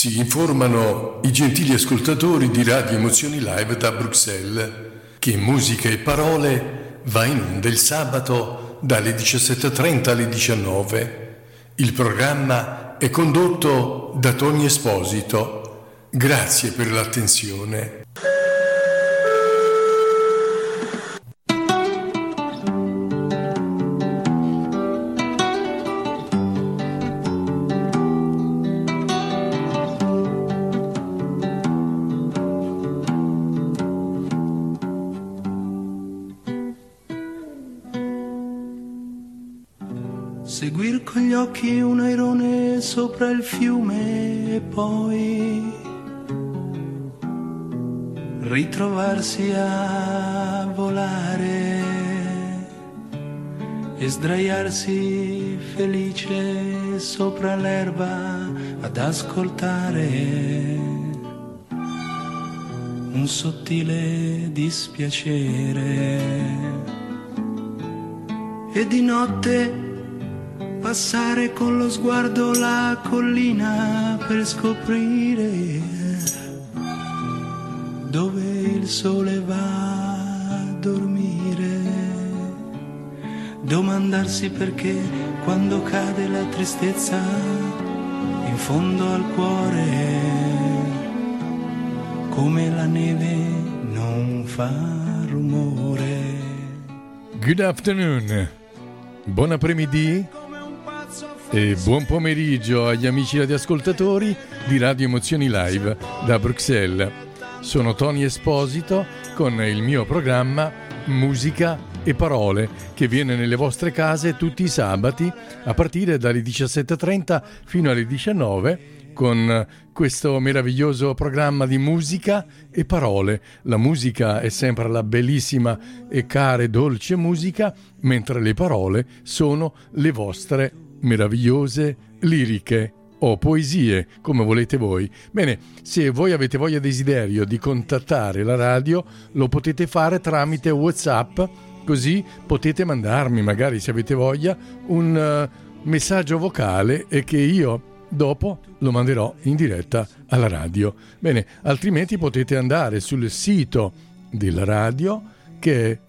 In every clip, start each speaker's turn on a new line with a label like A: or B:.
A: Si informano i gentili ascoltatori di Radio Emozioni Live da Bruxelles che Musica e Parole va in onda il sabato dalle 17:30 alle 19. Il programma è condotto da Tony Esposito. Grazie per l'attenzione.
B: Seguir con gli occhi un airone sopra il fiume e poi ritrovarsi a volare e sdraiarsi felice sopra l'erba ad ascoltare un sottile dispiacere. E di notte passare con lo sguardo la collina per scoprire dove il sole va a dormire. Domandarsi perché quando cade la tristezza in fondo al cuore, come la neve non fa rumore.
A: Good afternoon, buon après-midi e buon pomeriggio agli amici radioascoltatori di Radio Emozioni Live da Bruxelles. Sono Tony Esposito con il mio programma Musica e Parole che viene nelle vostre case tutti i sabati a partire dalle 17:30 fino alle 19 con questo meraviglioso programma di musica e parole. La musica è sempre la bellissima e cara e dolce musica, mentre le parole sono le vostre meravigliose liriche o poesie, come volete voi. Bene, se voi avete voglia e desiderio di contattare la radio, lo potete fare tramite WhatsApp, così potete mandarmi, magari se avete voglia, un messaggio vocale e che io dopo lo manderò in diretta alla radio. Bene, altrimenti potete andare sul sito della radio che è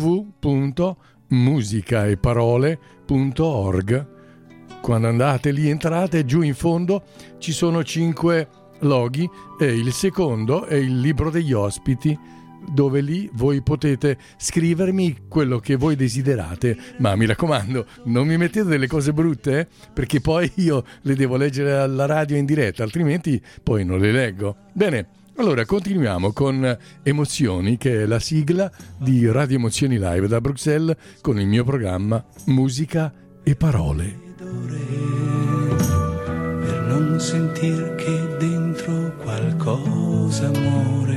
A: www.musicaeparole.org. Quando andate lì, entrate, giù in fondo ci sono 5 loghi e il secondo è il libro degli ospiti, dove lì voi potete scrivermi quello che voi desiderate, ma mi raccomando, non mi mettete delle cose brutte, perché poi io le devo leggere alla radio in diretta, altrimenti poi non le leggo. Bene, allora continuiamo con Emozioni, che è la sigla di Radio Emozioni Live da Bruxelles, con il mio programma Musica e Parole.
B: Per non sentir che dentro qualcosa muore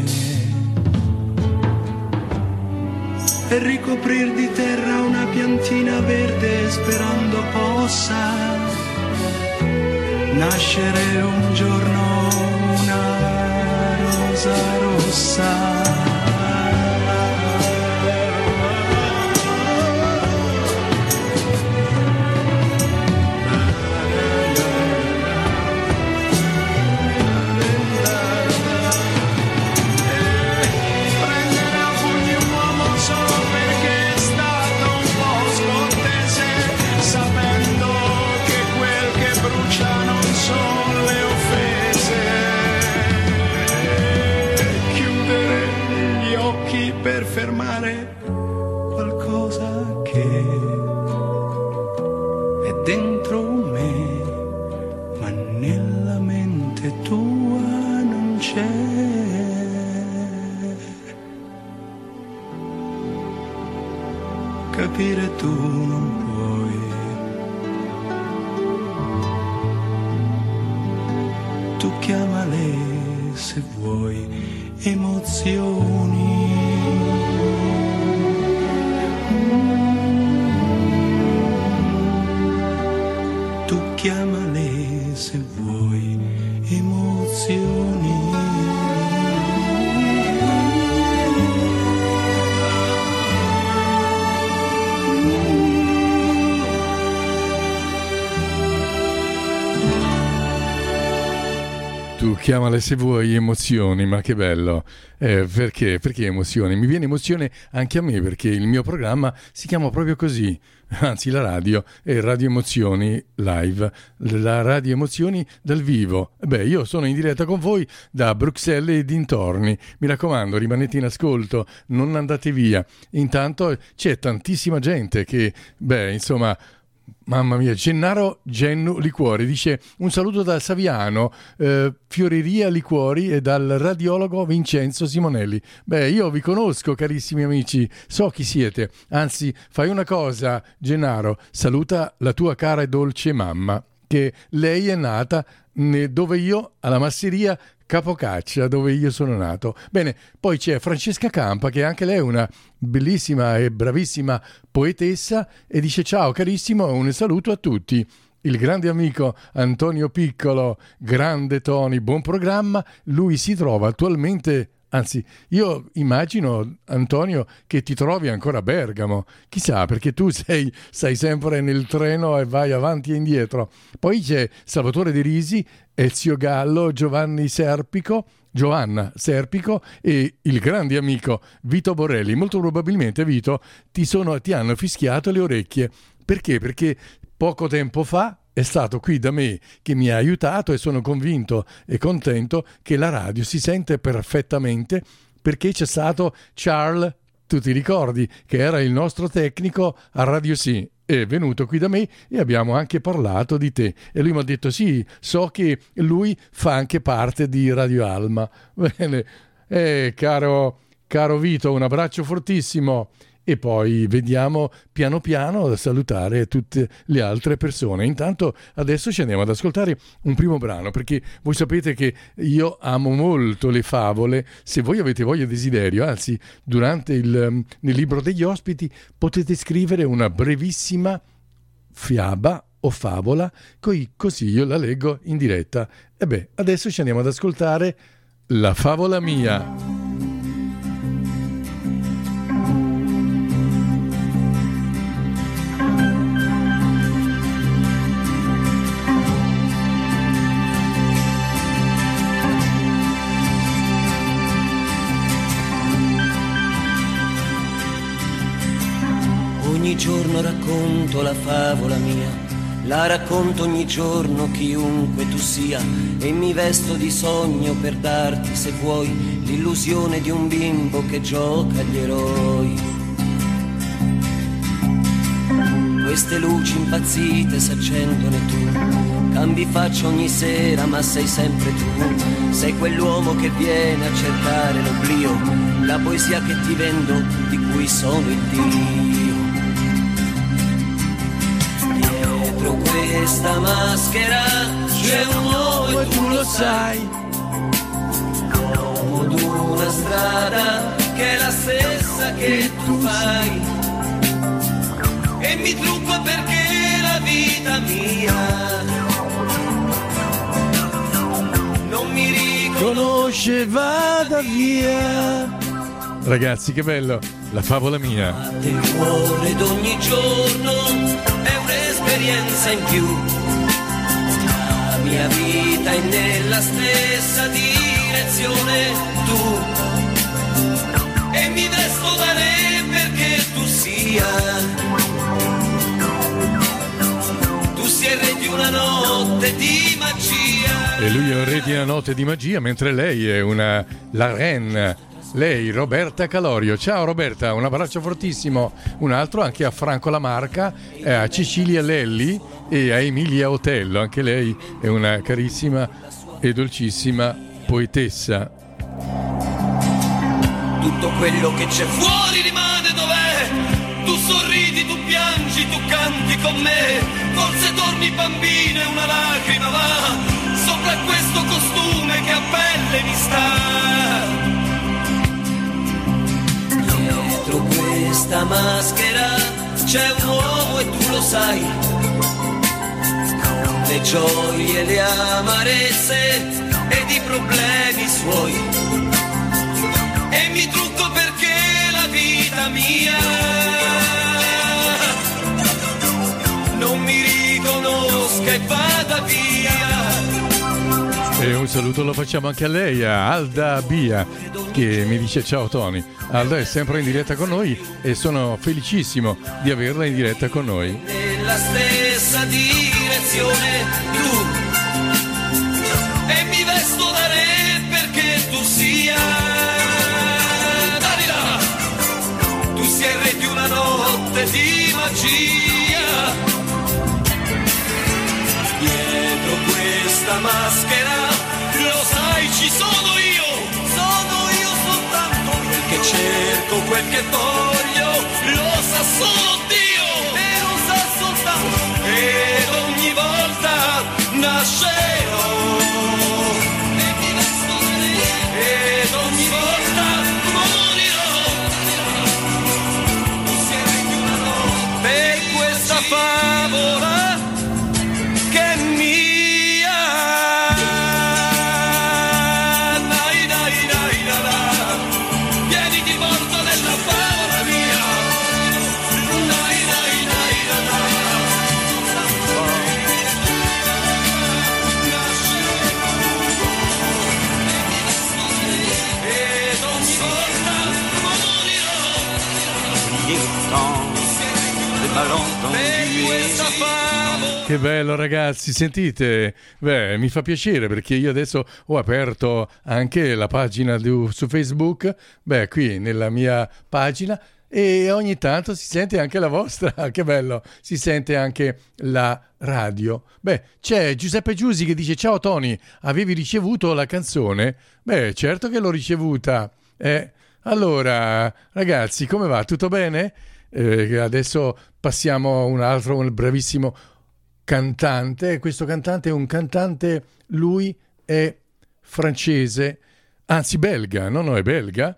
B: e ricoprir di terra una piantina verde sperando possa nascere un giorno una rosa rossa. Per fermare qualcosa che è dentro me, ma nella mente tua non c'è. Capire tu non puoi, tu chiamale se vuoi emozioni. Tu chiamale se vuoi emozioni.
A: tu chiamale se vuoi emozioni, ma che bello. Perché? Perché emozioni? Mi viene emozione anche a me, perché il mio programma si chiama proprio così. Anzi, la radio è Radio Emozioni Live, la Radio Emozioni dal vivo. Beh, io sono in diretta con voi da Bruxelles e dintorni. Mi raccomando, rimanete in ascolto, non andate via. Intanto c'è tantissima gente che, insomma... Mamma mia, Gennaro Gennu Liquori dice un saluto da Saviano, Fioreria Liquori e dal radiologo Vincenzo Simonelli. Io vi conosco, carissimi amici, so chi siete. Anzi, fai una cosa, Gennaro, saluta la tua cara e dolce mamma, che lei è nata dove io, alla masseria Capocaccia, dove io sono nato. Bene, poi c'è Francesca Campa, che anche lei è una bellissima e bravissima poetessa, e dice ciao carissimo, un saluto a tutti. Il grande amico Antonio Piccolo, grande Tony, buon programma, lui si trova attualmente... Anzi, io immagino, Antonio, che ti trovi ancora a Bergamo. Chissà, perché tu stai sempre nel treno e vai avanti e indietro. Poi c'è Salvatore De Risi, Ezio Gallo, Giovanna Serpico e il grande amico Vito Borelli. Molto probabilmente, Vito, ti hanno fischiato le orecchie. Perché? Perché poco tempo fa è stato qui da me che mi ha aiutato, e sono convinto e contento che la radio si sente perfettamente, perché c'è stato Charles, tu ti ricordi, che era il nostro tecnico a Radio Sì, è venuto qui da me e abbiamo anche parlato di te, e lui mi ha detto sì, so che lui fa anche parte di Radio Alma. Bene, caro Vito, un abbraccio fortissimo. E poi vediamo piano piano a salutare tutte le altre persone. Intanto adesso ci andiamo ad ascoltare un primo brano, perché voi sapete che io amo molto le favole. Se voi avete voglia e desiderio, anzi durante nel libro degli ospiti potete scrivere una brevissima fiaba o favola, così io la leggo in diretta. Adesso ci andiamo ad ascoltare La favola mia.
C: Ogni giorno racconto la favola mia, la racconto ogni giorno chiunque tu sia, e mi vesto di sogno per darti, se vuoi, l'illusione di un bimbo che gioca agli eroi. Queste luci impazzite s'accendono e tu cambi faccia ogni sera, ma sei sempre tu. Sei quell'uomo che viene a cercare l'oblio, la poesia che ti vendo, di cui sono il Dio. Dietro questa maschera c'è un uomo e tu lo sai, l'uomo d'una strada che è la stessa che tu fai, e mi trucco perché la vita mia non mi riconosce, vada via.
A: Ragazzi, che bello, la favola mia.
C: Il cuore d'ogni giorno è un'esperienza in più, la mia vita è nella stessa direzione tu, e mi vesto da re perché tu sia il re di una notte di magia.
A: E lui è un re di una notte di magia, mentre lei è la reine. Lei, Roberta Calorio. Ciao Roberta, un abbraccio fortissimo. Un altro anche a Franco Lamarca, a Cecilia Lelli e a Emilia Otello. Anche lei è una carissima e dolcissima poetessa.
C: Tutto quello che c'è fuori rimane dov'è. Tu sorridi, tu piangi, tu canti con me. Forse torni bambina e una lacrima va sopra questo costume che a pelle mi sta. Dietro questa maschera c'è un uomo e tu lo sai, le gioie, le amarezze ed i problemi suoi, e mi trucco perché la vita mia non mi riconosca e vada via.
A: È un saluto lo facciamo anche a lei, a Alda Bia, che mi dice ciao Tony. Alda è sempre in diretta con noi e sono felicissimo di averla in diretta con noi.
C: Nella stessa direzione tu, e mi vesto da re perché tu sia, Dalila, tu sia il re di una notte di magia. Dietro questa maschera, lo sai, ci sono io soltanto, quel che cerco, quel che voglio, lo sa solo Dio, e lo sa soltanto, ed ogni volta nascerò, ed ogni volta morirò, tu sei più una notte, per questa favola che è mia, dai, dai, dai, dai, dai. Vieni ti porto nella favola mia, dai, dai, dai, dai, ed ogni volta morirò, per questa favola.
A: Che bello ragazzi, sentite? Beh, mi fa piacere perché io adesso ho aperto anche la pagina su Facebook, beh, qui nella mia pagina, e ogni tanto si sente anche la vostra, che bello, si sente anche la radio. Beh, c'è Giuseppe Giusi che dice ciao Tony, avevi ricevuto la canzone? Beh, certo che l'ho ricevuta. Allora, ragazzi, come va? Tutto bene? Adesso passiamo a un bravissimo cantante. Questo cantante è un cantante, lui è francese, anzi belga, no, è belga,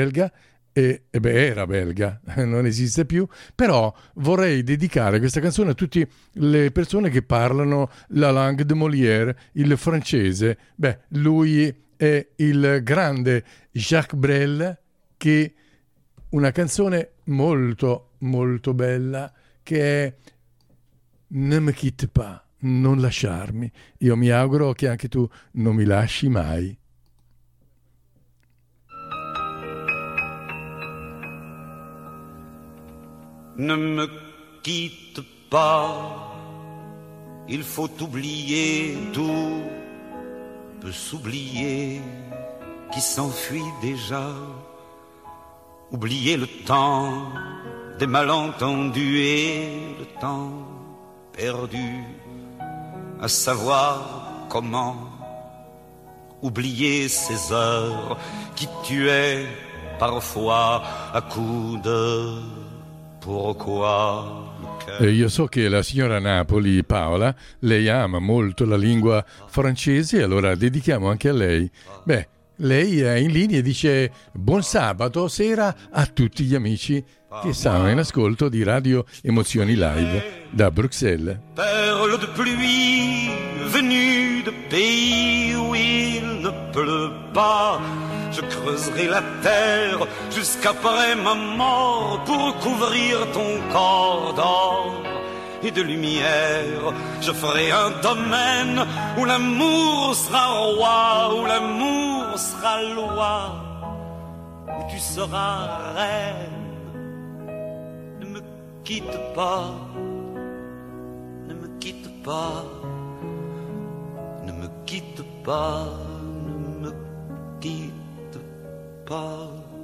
A: era belga, non esiste più, però vorrei dedicare questa canzone a tutte le persone che parlano la langue de Molière, il francese. Beh, lui è il grande Jacques Brel, che una canzone molto molto bella che è Ne me quitte pas, non lasciarmi. Io mi auguro che anche tu non mi lasci mai.
D: Ne me quitte pas, il faut oublier, tout peut s'oublier, qui s'enfuit déjà. Oublier le temps des malentendus et le temps perdu à savoir comment. Oublier ces heures qui tuaient parfois à coups de pourquoi.
A: Io so che la signora Napoli, Paola, lei ama molto la lingua francese, allora dedichiamo anche a lei. Beh, lei è in linea e dice buon sabato sera a tutti gli amici che stanno in ascolto di Radio Emozioni Live da Bruxelles.
D: Perle de pluie venue de pays où il ne pleut pas, je creuserai la terre jusqu'après ma mort pour couvrir ton corps d'or et de lumière. Je ferai un domaine où l'amour sera roi, où l'amour sera loi, où tu seras reine. Ne me quitte pas, ne me quitte pas, ne me quitte pas, ne me quitte pas.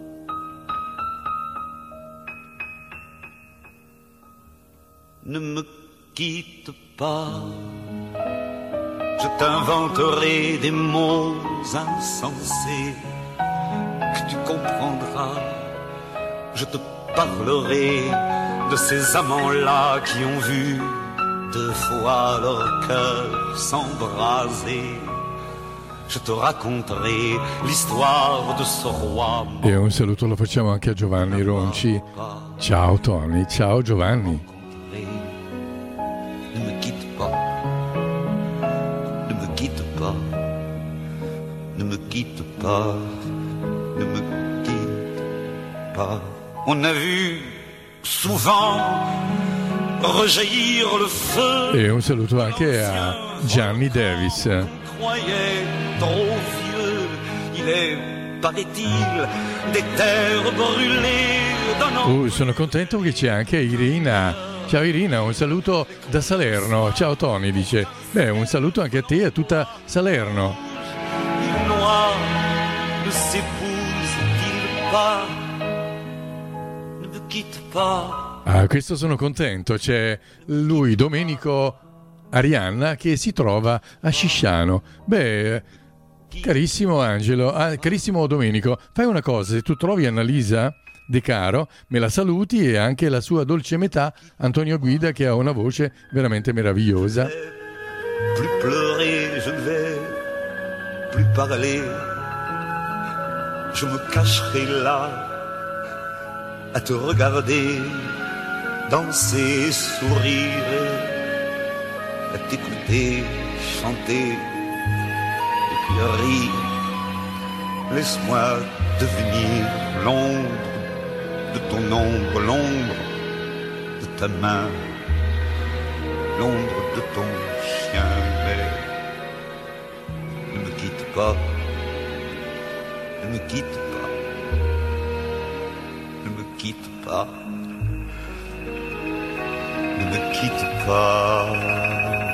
D: Ne me quitte pas, je t'inventerai des mots insensés que tu comprendras. Je te parlerai de ces amants-là qui ont vu 2 fois leur cœur s'embraser. Je te racconterai l'histoire de ce roi.
A: E un saluto lo facciamo anche a Giovanni Ronci. Ciao Tony, ciao Giovanni.
D: Ne me quitte pas, ne me quitte pas, ne me quitte pas, ne me quitte pas. On a vu souvent rejaillir le feu.
A: E un saluto anche a Gianni Davis.
D: croyais trop vieux. Il est, paraît-il, des terres brûlées donnant...
A: Sono contento che c'è anche Irina. Ciao Irina, un saluto da Salerno. Ciao Tony, dice. Beh, un saluto anche a te e a tutta Salerno.
D: Il noir ne s'épouse-t-il pas? Ne me quitte pas.
A: Ah, questo sono contento. C'è lui, Domenico Arianna, che si trova a Scisciano. Beh, carissimo Angelo, carissimo Domenico, fai una cosa, se tu trovi Annalisa De Caro, me la saluti, e anche la sua dolce metà, Antonio Guida, che ha una voce veramente meravigliosa.
D: Plus pleurer, je ne vais plus parler. Je me cacherai là à te regarder, danser, sourire, à t'écouter, chanter et puis rire. Laisse-moi devenir l'ombre de ton ombre, l'ombre de ta main, l'ombre de ton chien, mais ne me quitte pas, ne me quitte pas, ne me quitte pas, ne me quitte pas.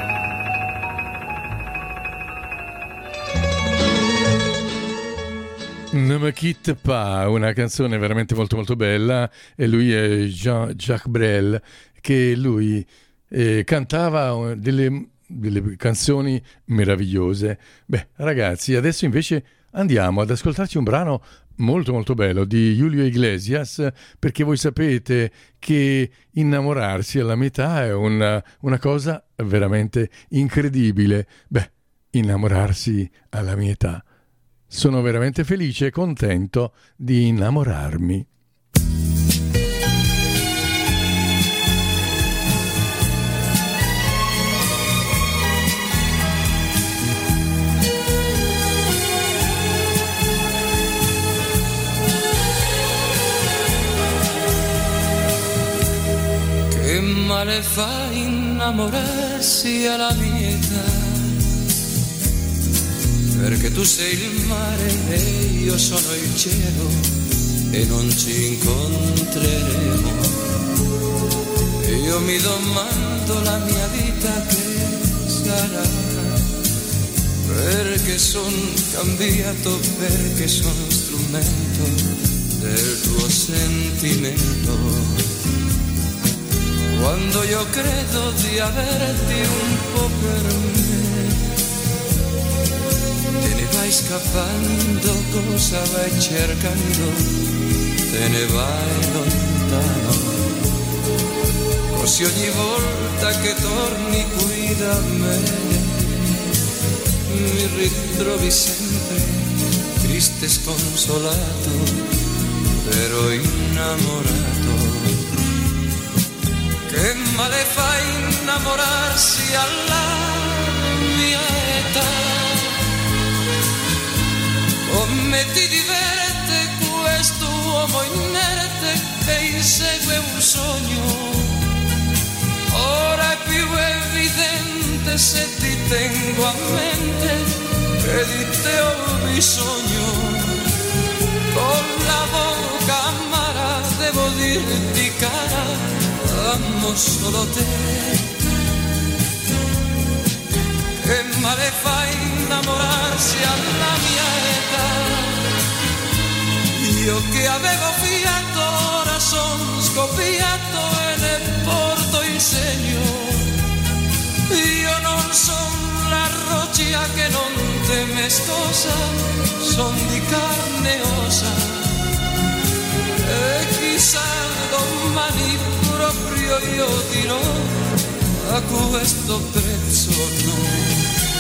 A: Ne me quitte pas, una canzone veramente molto molto bella, e lui è Jean-Jacques Brel, che lui cantava delle canzoni meravigliose. Beh, ragazzi, adesso invece andiamo ad ascoltarci un brano molto molto bello di Julio Iglesias, perché voi sapete che innamorarsi alla metà è una cosa veramente incredibile. Beh, innamorarsi alla mia età. Sono veramente felice e contento di innamorarmi.
C: Che male fa innamorarsi alla mia età? Perché tu sei il mare e io sono il cielo e non ci incontreremo. Io mi domando la mia vita che sarà, perché son cambiato, perché sono strumento del tuo sentimento. Quando io credo di averti un po' per me, te ne vai scappando, cosa vai cercando? Te ne vai lontano. Così ogni volta che torni qui da me, mi ritrovi sempre triste e sconsolato, però innamorato. Che male fa innamorarsi alla mia età? Come ti diverte questo uomo inerte che insegue un sogno? Ora è più evidente se ti tengo a mente che di te ho bisogno. Con la bocca amara devo dirti cara, amo solo te. Che male fa innamorarsi alla mia età? Io che avevo fiato ora son scoppiato e ne porto il segno. Io non son la roccia che non teme scosa, son di carne e ossa. E chissà domani proprio io dirò a questo prezzo no.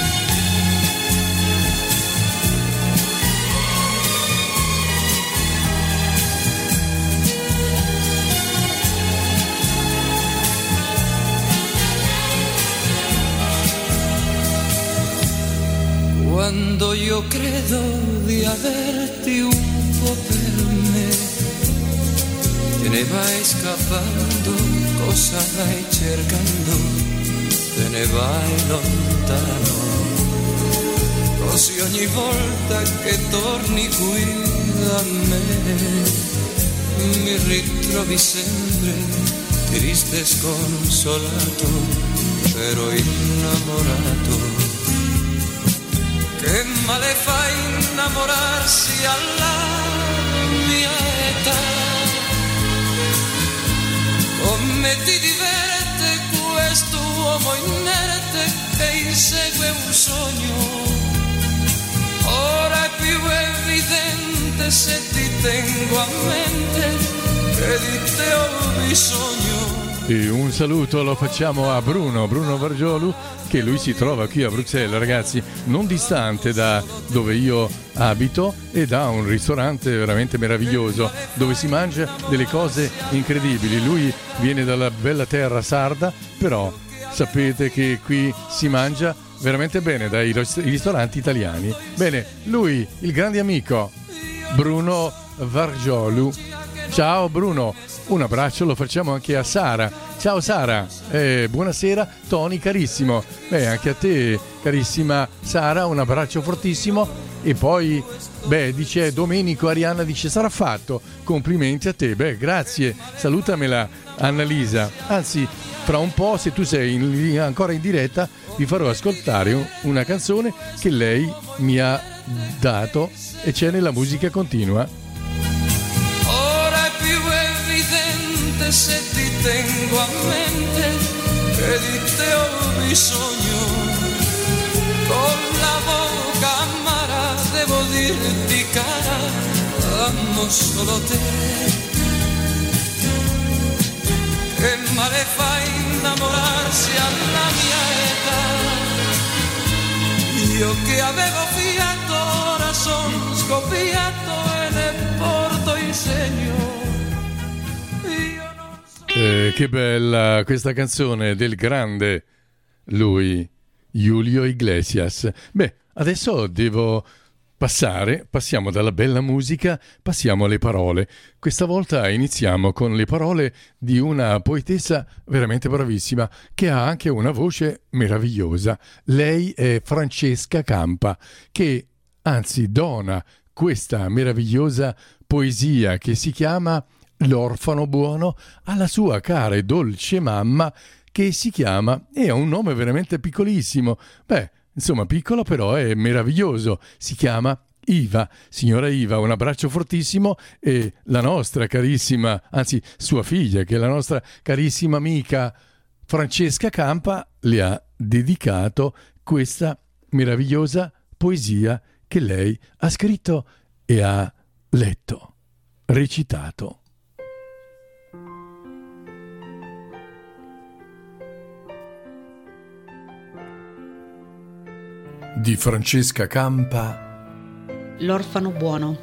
C: Quando io credo di averti un po' per me, te ne vai scappando, cosa vai cercando? Te ne vai lontano.
B: così ogni volta che torni qui da me mi ritrovi sempre triste e sconsolato, ero innamorato. Che male fa innamorarsi alla mia età, come ti diverte questo uomo inerte che insegue un sogno. Ora è più evidente se ti tengo a mente che di te ho bisogno.
A: E un saluto lo facciamo a Bruno Vargiolu, che lui si trova qui a Bruxelles, ragazzi, non distante da dove io abito, ed ha un ristorante veramente meraviglioso dove si mangia delle cose incredibili. Lui viene dalla bella terra sarda, però sapete che qui si mangia veramente bene dai ristoranti italiani. Bene, lui, il grande amico Bruno Vargiolu. Ciao Bruno, un abbraccio lo facciamo anche a Sara. Ciao Sara, buonasera Tony carissimo. Anche a te carissima Sara, un abbraccio fortissimo. E poi, dice Domenico, Arianna dice sarà fatto, complimenti a te. Grazie, salutamela Annalisa. Anzi, fra un po', se tu sei ancora in diretta, vi farò ascoltare una canzone che lei mi ha dato e c'è nella musica continua.
B: Se ti tengo a mente che di te ho bisogno, con la bocca amara devo dirti cara, amo solo te. Che male fa innamorarsi alla mia età, io che avevo fiato ora sono scoppiato e ne porto il segno.
A: Che bella questa canzone del grande lui, Julio Iglesias. Adesso passiamo dalla bella musica, passiamo alle parole. Questa volta iniziamo con le parole di una poetessa veramente bravissima, che ha anche una voce meravigliosa. Lei è Francesca Campa, che anzi dona questa meravigliosa poesia che si chiama L'orfano buono alla sua cara e dolce mamma, che si chiama, e ha un nome veramente piccolissimo, insomma piccolo però è meraviglioso, si chiama Iva. Signora Iva, un abbraccio fortissimo, e la nostra carissima, anzi sua figlia, che è la nostra carissima amica Francesca Campa, le ha dedicato questa meravigliosa poesia che lei ha scritto e ha letto, recitato. Di Francesca Campa.
E: L'orfano buono.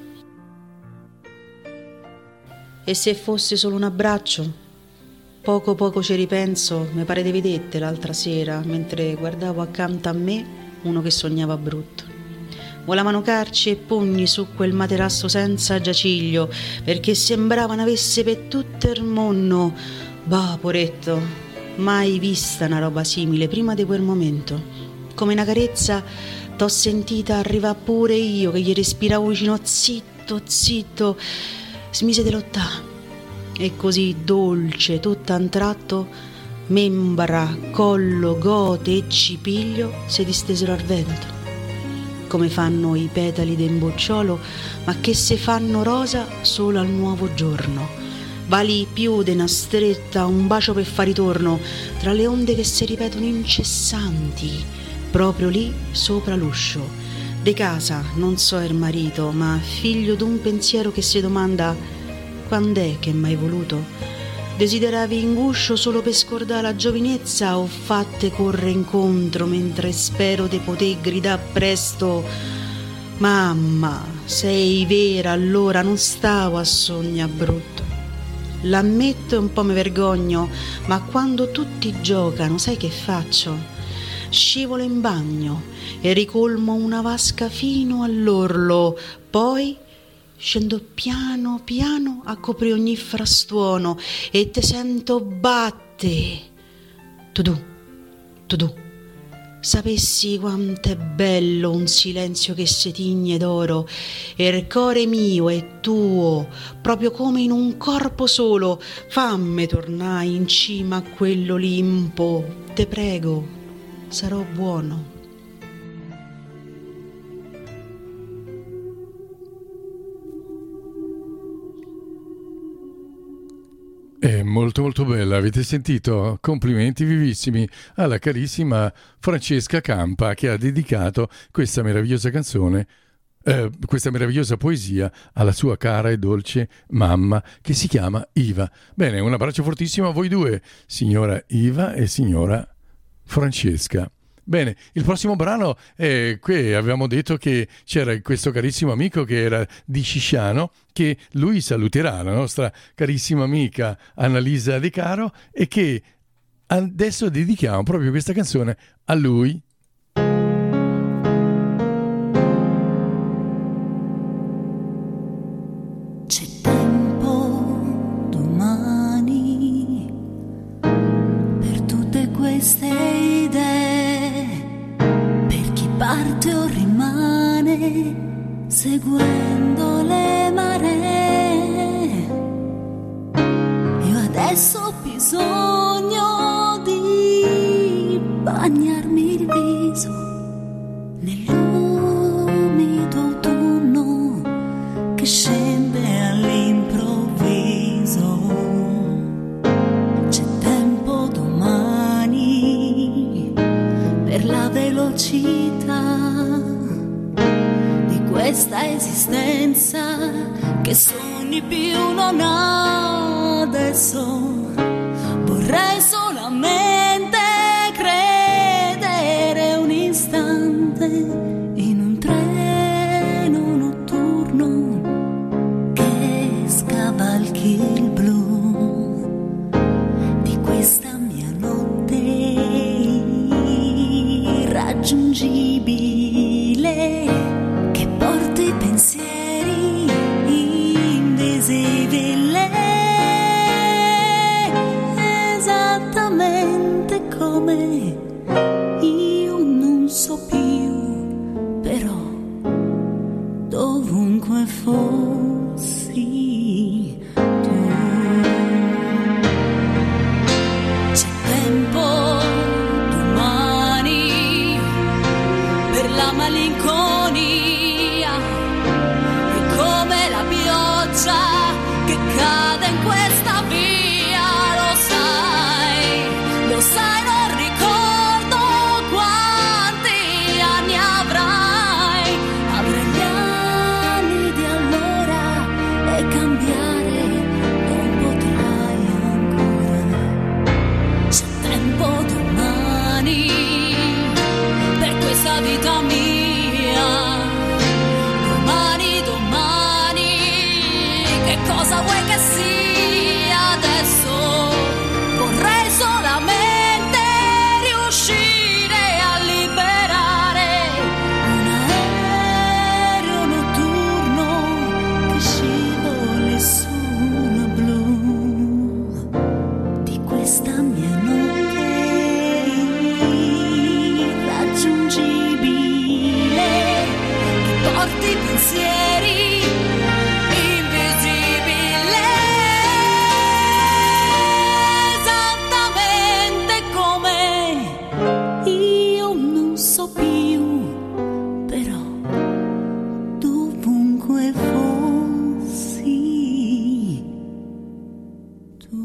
E: E se fosse solo un abbraccio? Poco ci ripenso, mi pare di vedette l'altra sera, mentre guardavo accanto a me uno che sognava brutto. Volavano carci e pugni su quel materasso senza giaciglio, perché sembrava n'avesse per tutto il mondo. Poretto, mai vista una roba simile prima di quel momento. Come una carezza t'ho sentita arrivare pure io, che gli respiravo vicino, zitto, smise di lottare. E così dolce, tutto a un tratto, membra, collo, gote e cipiglio si distesero al vento, come fanno i petali d'un bocciolo, ma che se fanno rosa solo al nuovo giorno. Vali più di una stretta, un bacio per far ritorno, tra le onde che si ripetono incessanti, proprio lì sopra l'uscio de casa. Non so il marito, ma figlio d'un pensiero che si domanda quand'è che m'hai voluto. Desideravi in guscio solo per scordare la giovinezza, o fatte corre incontro mentre spero de poter gridar presto mamma, sei vera, allora non stavo a sogna brutto. L'ammetto e un po' mi vergogno, ma quando tutti giocano sai che faccio? Scivolo in bagno e ricolmo una vasca fino all'orlo, poi scendo piano a coprire ogni frastuono e te sento batte. Tudù, Sapessi quanto è bello un silenzio che si tigne d'oro, e il core mio è tuo, proprio come in un corpo solo. Fammi tornare in cima a quell'Olimpo, te prego, sarò buono.
A: È molto molto bella, avete sentito? Complimenti vivissimi alla carissima Francesca Campa, che ha dedicato questa meravigliosa canzone, questa meravigliosa poesia alla sua cara e dolce mamma, che si chiama Iva. Bene, un abbraccio fortissimo a voi due, signora Iva e signora Francesca. Bene, il prossimo brano è qui. Avevamo detto che c'era questo carissimo amico che era di Scisciano, che lui saluterà la nostra carissima amica Annalisa De Caro, e che adesso dedichiamo proprio questa canzone a lui.
F: C'è tempo domani per tutte queste idee, per chi parte o rimane seguendo le maree. Io adesso ho bisogno di bagnarmi il viso nell'umido autunno che scende all'improvviso. C'è tempo domani per la velocità di questa esistenza che sogni più non ha. Adesso vorrei solamente credere un istante in un treno notturno che scavalchi il blu di questa mia notte irraggiungibile, che porti i pensieri invisibili, esattamente come io non so più, però dovunque fossi tu. C'è tempo domani per la malinconia, e come la pioggia che cade in questa via, lo sai, non ricordo quanti anni avrai gli anni di allora, e cambiare non potrai ancora. C'è tempo domani per questa vita mia, domani, che cosa vuoi che sia adesso? Vorrei solamente riuscire a liberare un aereo notturno che scivoli sul blu di questa mia notte irraggiungibile, che porti pensieri invisibili, esattamente come io non so più, però dovunque fossi tu.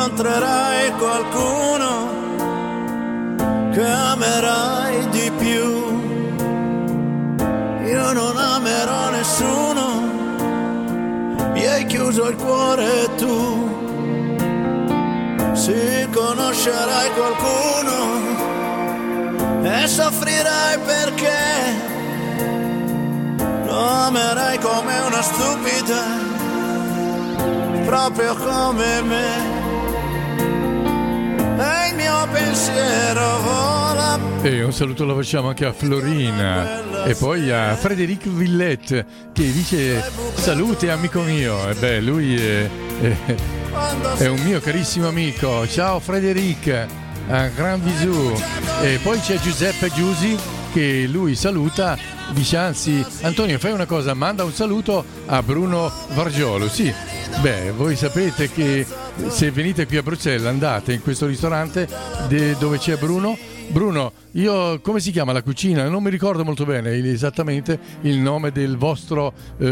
G: incontrerai qualcuno che amerai di più. Io non amerò nessuno, mi hai chiuso il cuore tu. Se conoscerai qualcuno e soffrirai perché lo amerai come una stupida, proprio come me. E il mio pensiero vola.
A: E un saluto lo facciamo anche a Florina e poi a Frédéric Villette che dice salute amico mio. E beh, lui è un mio carissimo amico. Ciao Frédéric, un gran bisou. E poi c'è Giuseppe Giusi che lui saluta, dice anzi Antonio fai una cosa, manda un saluto a Bruno Vargiolo. Sì, beh, voi sapete che se venite qui a Bruxelles andate in questo ristorante dove c'è Bruno, io come si chiama la cucina? Non mi ricordo molto bene esattamente il nome del vostro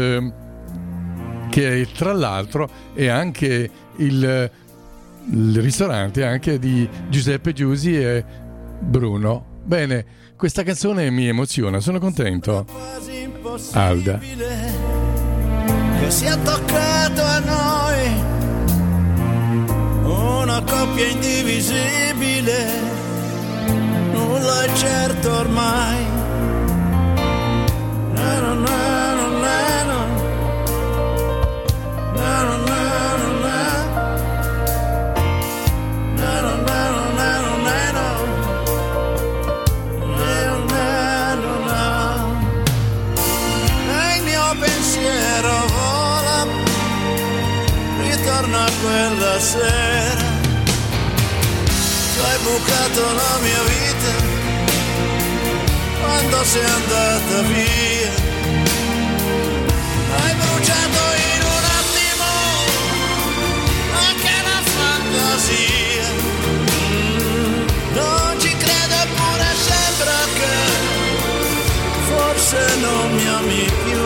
A: che tra l'altro è anche il ristorante anche di Giuseppe Giusi e Bruno. Bene, questa canzone mi emoziona, sono contento. Alda.
G: Che sia toccato a noi una coppia indivisibile, nulla è certo ormai. Na, na, na, na, na, na. Na, na, na, na, na. Na, na, na, na, na, na, na. Na, na, na, na. E il mio pensiero vola, ritorna a quella sera. Tu hai bucato la mia vita quando sei andata via. Hai bruciato in un attimo anche la fantasia. Non ci credo eppure sembra che forse non mi ami più.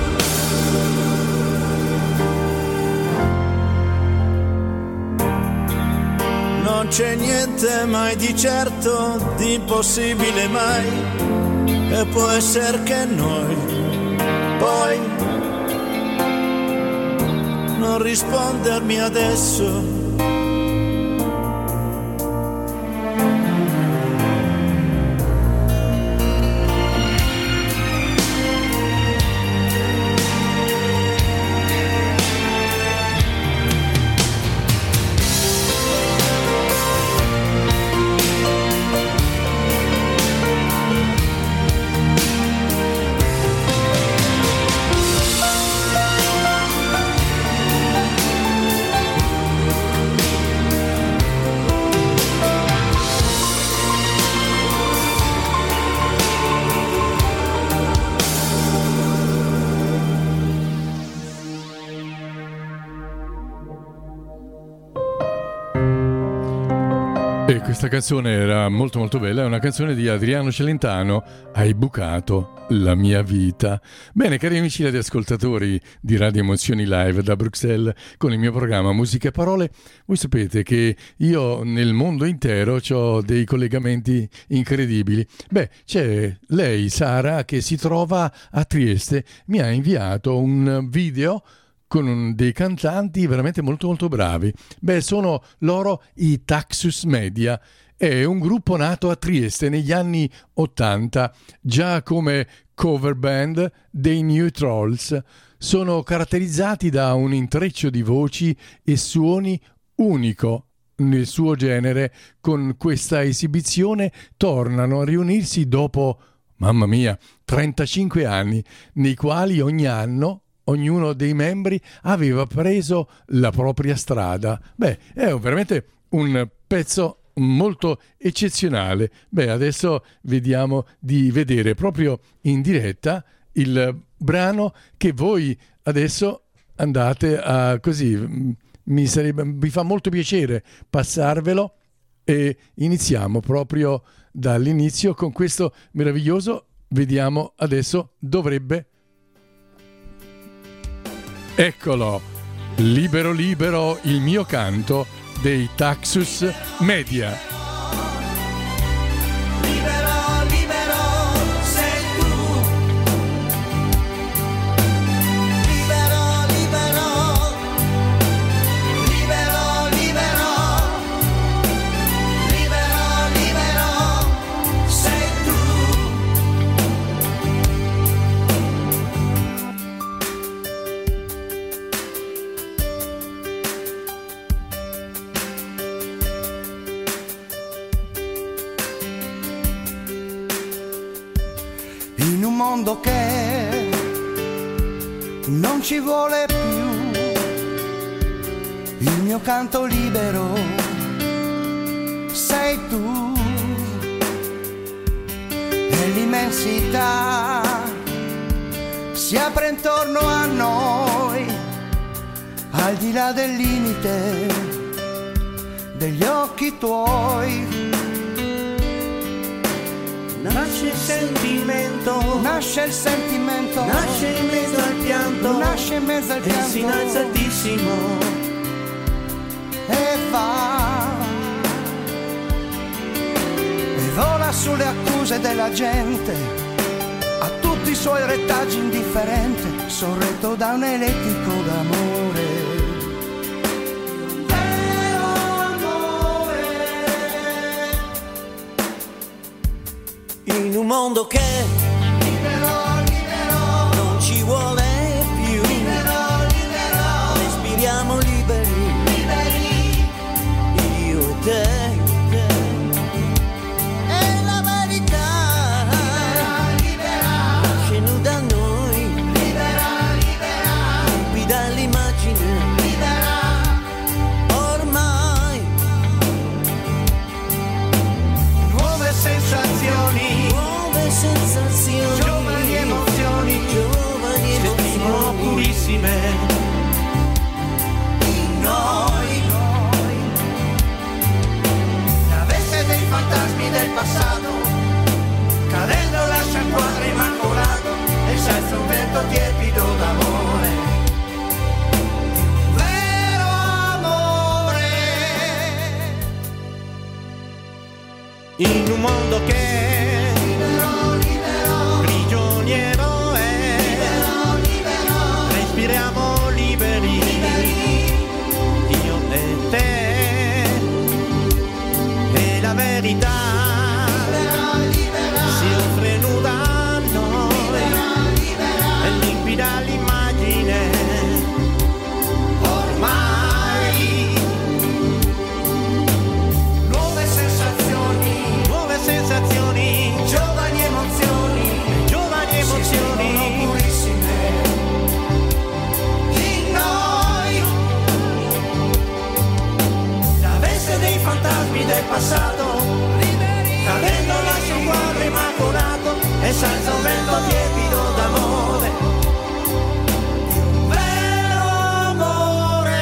G: Non c'è niente mai di certo, di impossibile mai, e può essere che noi poi non rispondermi adesso.
A: E questa canzone era molto molto bella, è una canzone di Adriano Celentano, Hai bucato la mia vita. Bene, cari amici radioascoltatori di Radio Emozioni Live da Bruxelles, con il mio programma Musica e Parole, voi sapete che io nel mondo intero ho dei collegamenti incredibili. Beh, c'è lei, Sara, che si trova a Trieste, mi ha inviato un video con dei cantanti veramente molto molto bravi. Beh, sono loro i Taxus Media. È un gruppo nato a Trieste negli anni 80, già come cover band dei New Trolls. Sono caratterizzati da un intreccio di voci e suoni unico nel suo genere. Con questa esibizione tornano a riunirsi dopo, mamma mia, 35 anni, nei quali ogni anno ognuno dei membri aveva preso la propria strada. Beh, è veramente un pezzo molto eccezionale. Beh, adesso vediamo di vedere proprio in diretta il brano che voi adesso andate a così. Mi fa molto piacere passarvelo e iniziamo proprio dall'inizio con questo meraviglioso. Vediamo adesso, dovrebbe. Eccolo, libero libero il mio canto dei Taxus Media.
H: In un mondo che non ci vuole più, il mio canto libero sei tu, e l'immensità si apre intorno a noi, al di là del limite degli occhi tuoi. Nasce il sentimento, nasce il sentimento, nasce in mezzo al pianto, nasce in mezzo al pianto, e si innalza altissimo e va, e vola sulle accuse della gente, a tutti i suoi retaggi indifferente, sorretto da un elettrico d'amore.
C: In un mondo che non ci vuole più, respiriamo liberi, io e te, e la verità nasce nuda a noi, limpida l'immagine, ormai
H: Nuove sensazioni, giovani emozioni, si esprimono purissime in noi. La veste dei fantasmi del passato, cadendo lascia il quadro immacolato e senza un vento tiepido d'amore, vero amore. In un mondo che prigioniero è, respiriamo liberi, io e te, e la verità si offre nuda a noi, e limpida l'immagine, ormai nuove sensazioni, giovani emozioni, si esprimono purissime in noi. La veste dei fantasmi del passato, cadendo lascia un quadro immacolato e senza un vento tiepido d'amore, vero amore.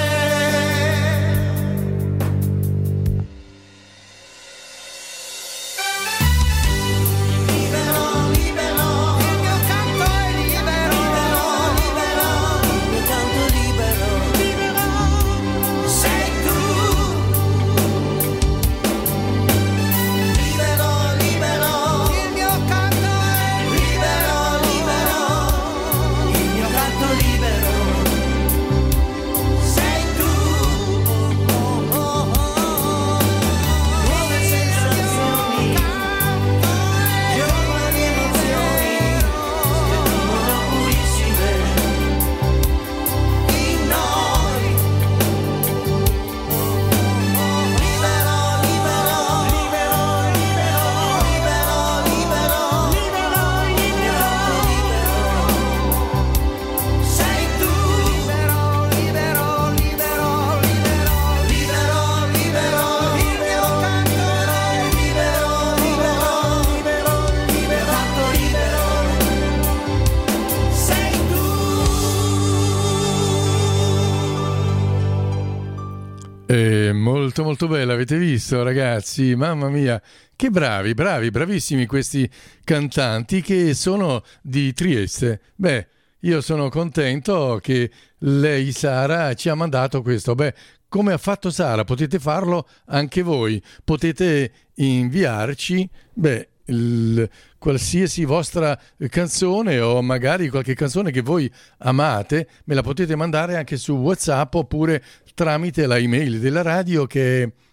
A: Molto molto bella, avete visto ragazzi? Mamma mia, che bravissimi questi cantanti che sono di Trieste. Beh, io sono contento che lei, Sara, ci ha mandato questo. Beh, come ha fatto Sara, potete farlo anche voi. Potete inviarci qualsiasi vostra canzone, o magari qualche canzone che voi amate, me la potete mandare anche su WhatsApp oppure tramite la email della radio, che è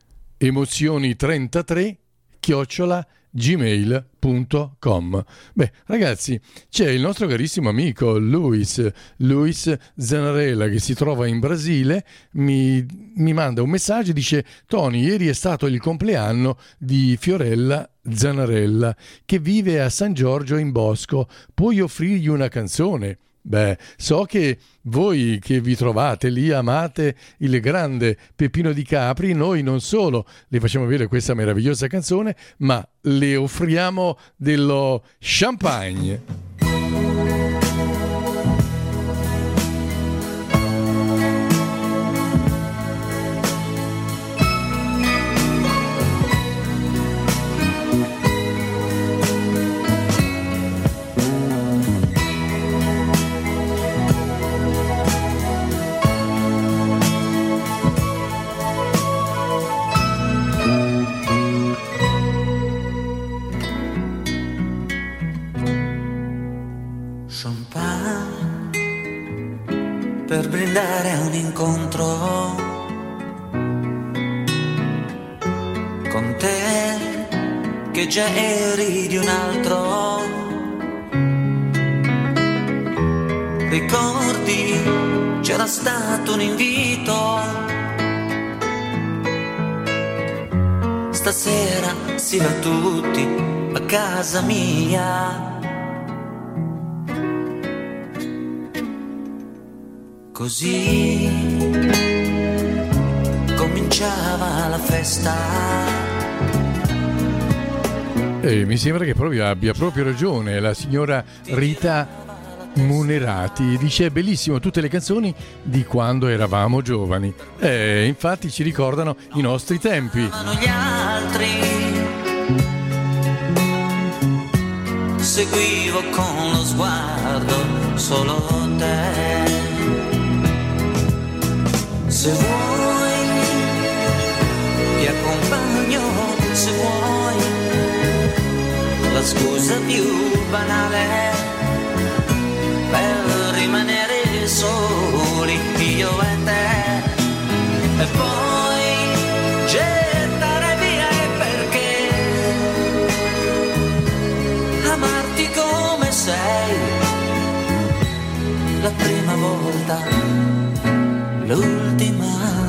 A: emozioni33@gmail.com. Ragazzi, c'è il nostro carissimo amico Luis Zanarella, che si trova in Brasile. Mi manda un messaggio, dice: Tony, ieri è stato il compleanno di Fiorella Zanarella, che vive a San Giorgio in Bosco, puoi offrirgli una canzone? So che voi che vi trovate lì amate il grande Peppino Di Capri. Noi non solo le facciamo vedere questa meravigliosa canzone, ma le offriamo dello champagne.
C: Per brindare a un incontro con te, che già eri di un altro. Ricordi, c'era stato un invito, stasera si va tutti a casa mia. Così cominciava la festa.
A: E mi sembra che proprio abbia proprio ragione la signora Rita Munerati. Dice: è bellissimo tutte le canzoni di quando eravamo giovani. Infatti ci ricordano i nostri tempi.
C: Gli altri seguivo con lo sguardo solo te. Se vuoi ti accompagno, se vuoi la scusa più banale per rimanere soli io e te, e poi gettare via il perché amarti come sei la prima volta, l'ultima.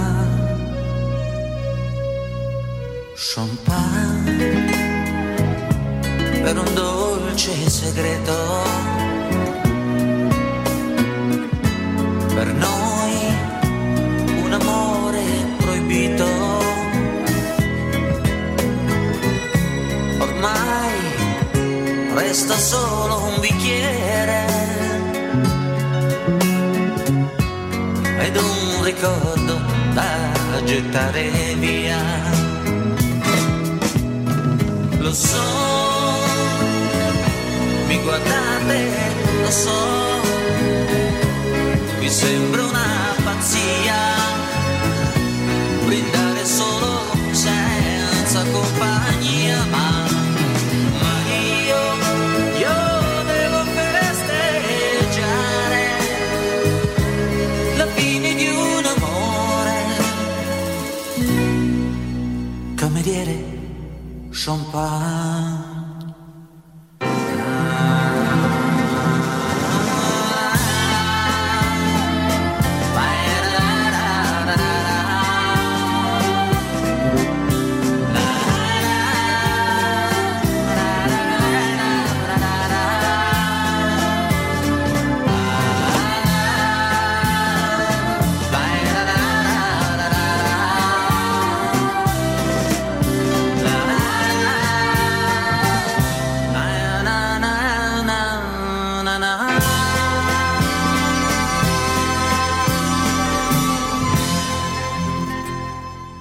C: Champagne per un dolce segreto, per noi un amore proibito. Ormai resta solo un bicchiere ed un ricordo da gettare via. Lo so, mi guardate, lo so, mi sembra una pazzia brindare solo senza compagnia, ma io devo festeggiare la fine di un amore, come dire champagne.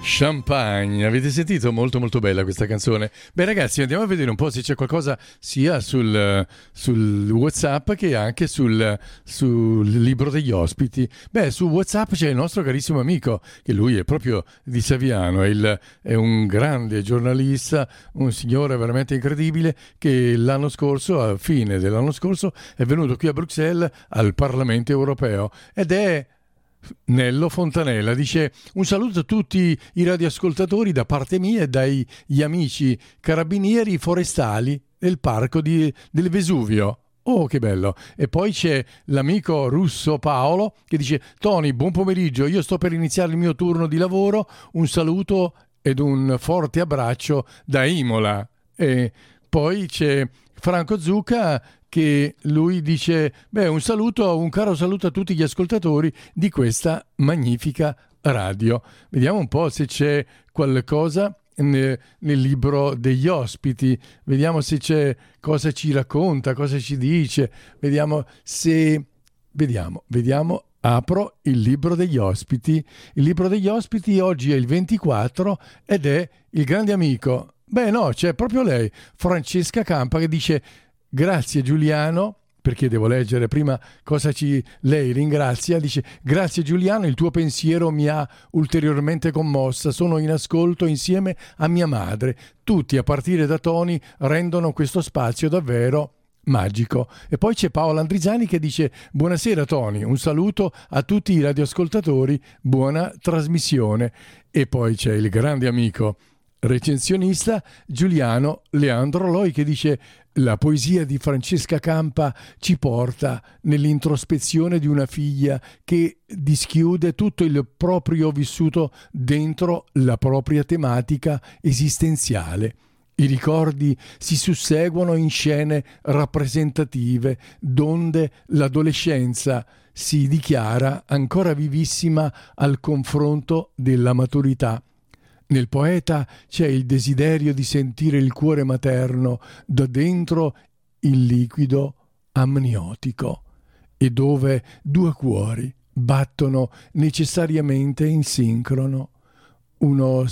A: Champagne, avete sentito? Molto molto bella questa canzone. Beh ragazzi, andiamo a vedere un po' se c'è qualcosa sia sul WhatsApp che anche sul libro degli ospiti. Beh, su WhatsApp c'è il nostro carissimo amico, che lui è proprio di Saviano, è un grande giornalista, un signore veramente incredibile, che l'anno scorso, a fine dell'anno scorso, è venuto qui a Bruxelles al Parlamento Europeo ed è Nello Fontanella. Dice: un saluto a tutti i radioascoltatori da parte mia e dagli amici carabinieri forestali del parco del Vesuvio. Oh, che bello! E poi c'è l'amico russo Paolo che dice: Tony, buon pomeriggio, io sto per iniziare il mio turno di lavoro, un saluto ed un forte abbraccio da Imola. E poi c'è Franco Zucca che lui dice: beh, un caro saluto a tutti gli ascoltatori di questa magnifica radio. Vediamo un po' se c'è qualcosa nel libro degli ospiti, vediamo se c'è, cosa ci racconta, cosa ci dice, vediamo, apro il libro degli ospiti. Il libro degli ospiti oggi è il 24 ed è il grande amico, c'è proprio lei, Francesca Campa, che dice: grazie Giuliano, perché devo leggere prima cosa lei ringrazia. Dice: grazie Giuliano, il tuo pensiero mi ha ulteriormente commossa, sono in ascolto insieme a mia madre, tutti a partire da Tony rendono questo spazio davvero magico. E poi c'è Paola Andrizzani che dice: buonasera Tony, un saluto a tutti i radioascoltatori, buona trasmissione. E poi c'è il grande amico recensionista Giuliano Leandro Loi che dice: la poesia di Francesca Campa ci porta nell'introspezione di una figlia che dischiude tutto il proprio vissuto dentro la propria tematica esistenziale. I ricordi si susseguono in scene rappresentative, donde l'adolescenza si dichiara ancora vivissima al confronto della maturità. Nel poeta c'è il desiderio di sentire il cuore materno da dentro il liquido amniotico, e dove due cuori battono necessariamente in sincrono. Una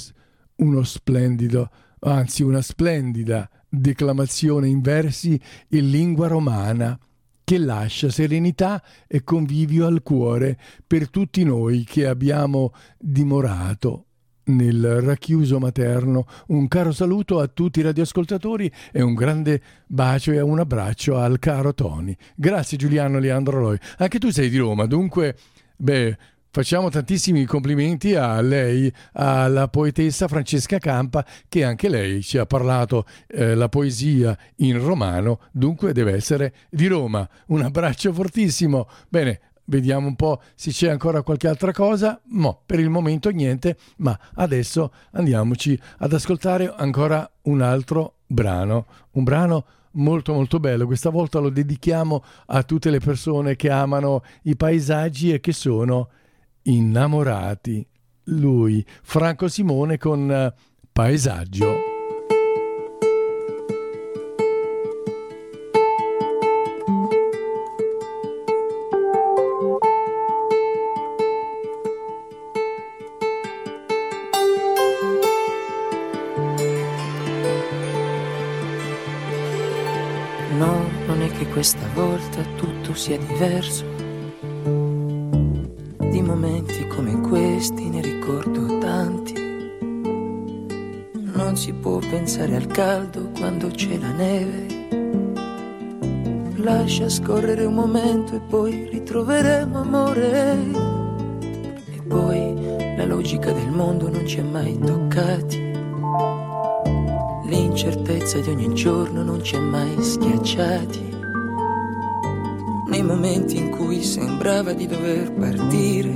A: splendida declamazione in versi in lingua romana che lascia serenità e convivio al cuore per tutti noi che abbiamo dimorato nel racchiuso materno. Un caro saluto a tutti i radioascoltatori e un grande bacio e un abbraccio al caro Tony. Grazie Giuliano Leandro Loi. Anche tu sei di Roma, dunque facciamo tantissimi complimenti a lei, alla poetessa Francesca Campa, che anche lei ci ha parlato la poesia in romano, dunque deve essere di Roma. Un abbraccio fortissimo. Bene, vediamo un po' se c'è ancora qualche altra cosa. Per il momento niente, ma adesso andiamoci ad ascoltare ancora un altro brano. Un brano molto molto bello. Questa volta lo dedichiamo a tutte le persone che amano i paesaggi e che sono innamorati. Lui, Franco Simone, con Paesaggio.
I: No, non è che questa volta tutto sia diverso. Di momenti come questi ne ricordo tanti. Non si può pensare al caldo quando c'è la neve. Lascia scorrere un momento e poi ritroveremo amore. E poi la logica del mondo non ci ha mai toccati. L'incertezza di ogni giorno non ci ha mai schiacciati. Nei momenti in cui sembrava di dover partire,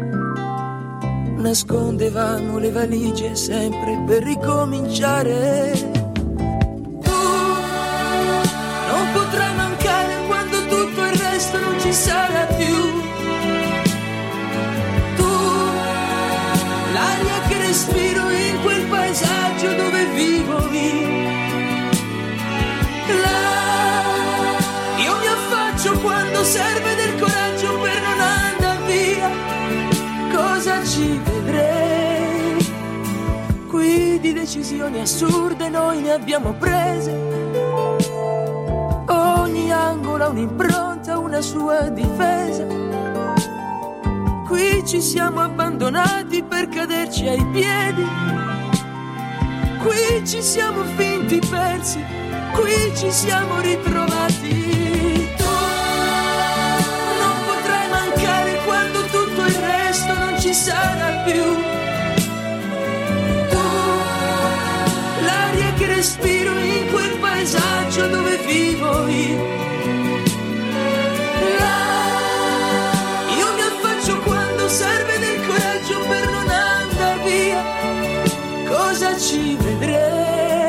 I: nascondevamo le valigie sempre per ricominciare. Tu non potrai mancare quando tutto il resto non ci sarà più. Tu, l'aria che respiro in quel paesaggio dove vivo io mi affaccio quando serve del coraggio per non andar via. Cosa ci vedrei decisioni assurde noi ne abbiamo prese. Ogni angolo ha un'impronta, una sua difesa. Qui ci siamo abbandonati per caderci ai piedi. Qui ci siamo finti persi, qui ci siamo ritrovati. Tu non potrai mancare quando tutto il resto non ci sarà più. Tu, l'aria che respiro in quel paesaggio dove vivo io. Io mi affaccio quando serve del coraggio per non andar via. Cosa ci vedrei?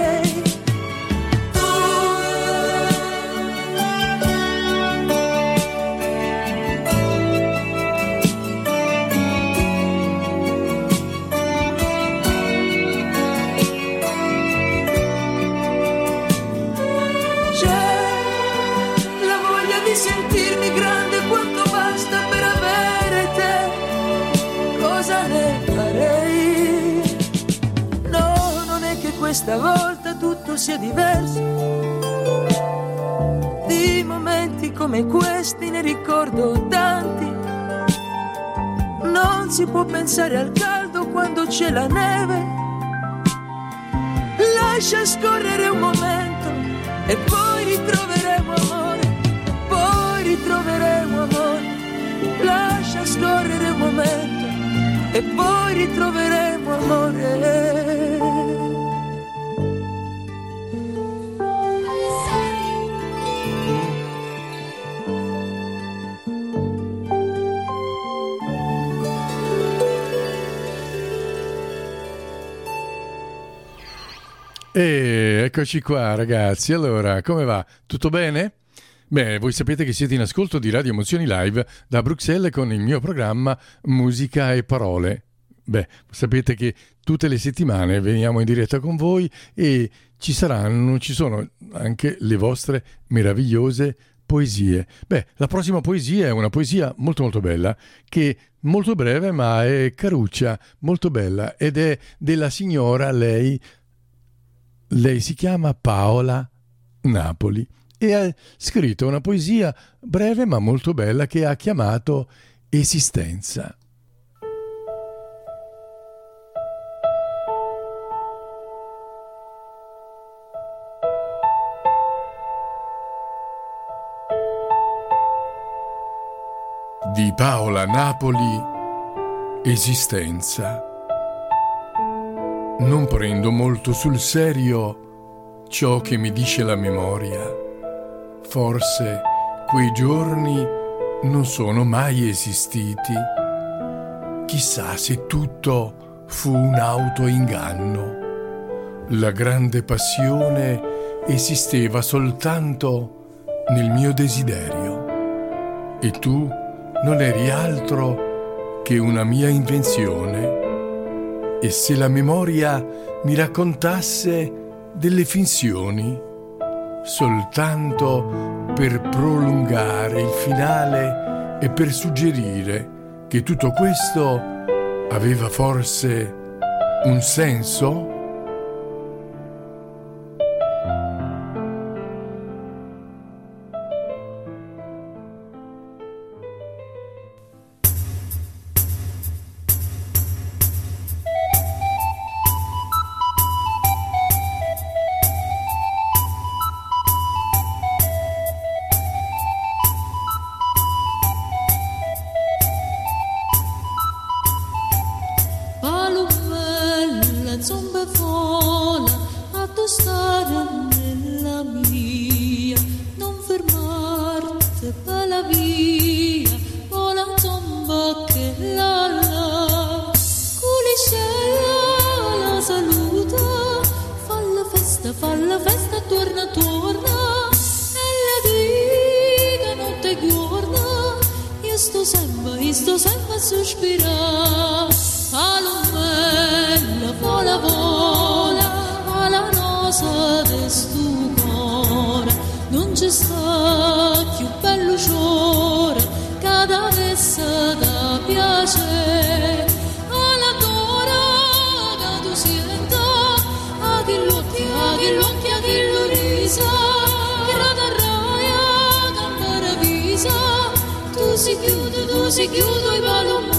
I: Sentirmi grande quanto basta per avere te. Cosa ne farei? No, non è che questa volta tutto sia diverso. Di momenti come questi ne ricordo tanti. Non si può pensare al caldo quando c'è la neve. Lascia scorrere un momento e poi ritroveremo amore. Ritroveremo amore, lascia scorrere un momento e poi ritroveremo amore.
A: E eccoci qua ragazzi, allora come va? Tutto bene? Beh, voi sapete che siete in ascolto di Radio Emozioni Live da Bruxelles con il mio programma Musica e Parole. Beh, sapete che tutte le settimane veniamo in diretta con voi e ci sono anche le vostre meravigliose poesie. Beh, la prossima poesia è una poesia molto molto bella, che è molto breve ma è caruccia, molto bella, ed è della signora, lei si chiama Paola Napoli. E ha scritto una poesia breve ma molto bella che ha chiamato Esistenza. Di Paola Napoli, Esistenza. Non prendo molto sul serio ciò che mi dice la memoria. Forse quei giorni non sono mai esistiti. Chissà se tutto fu un autoinganno. La grande passione esisteva soltanto nel mio desiderio. E tu non eri altro che una mia invenzione. E se la memoria mi raccontasse delle finzioni, soltanto per prolungare il finale e per suggerire che tutto questo aveva forse un senso?
J: Sto sempre a sospirare, all'ummella vola vola, alla nosa del sto cuore, non c'è sta più bello giorno, cada vessa da piacere, alla dora che tu senta, si chiude i palombe.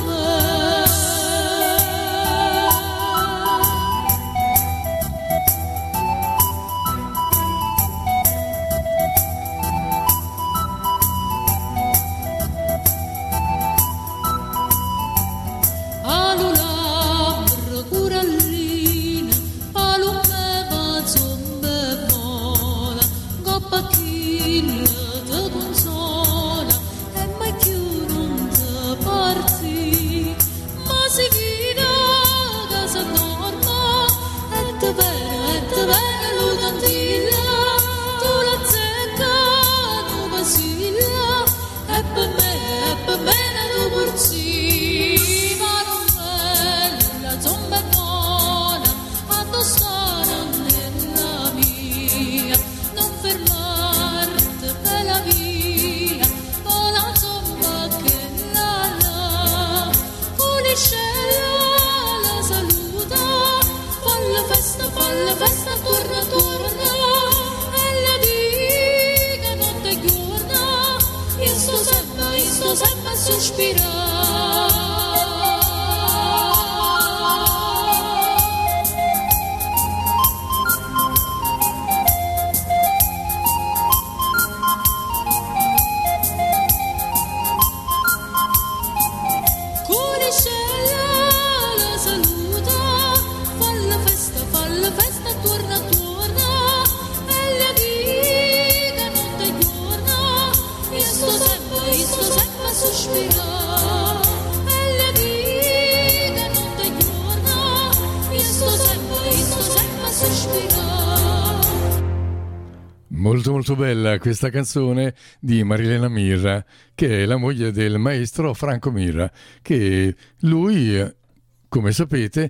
A: Molto bella questa canzone di Marilena Mirra, che è la moglie del maestro Franco Mirra, che lui, come sapete,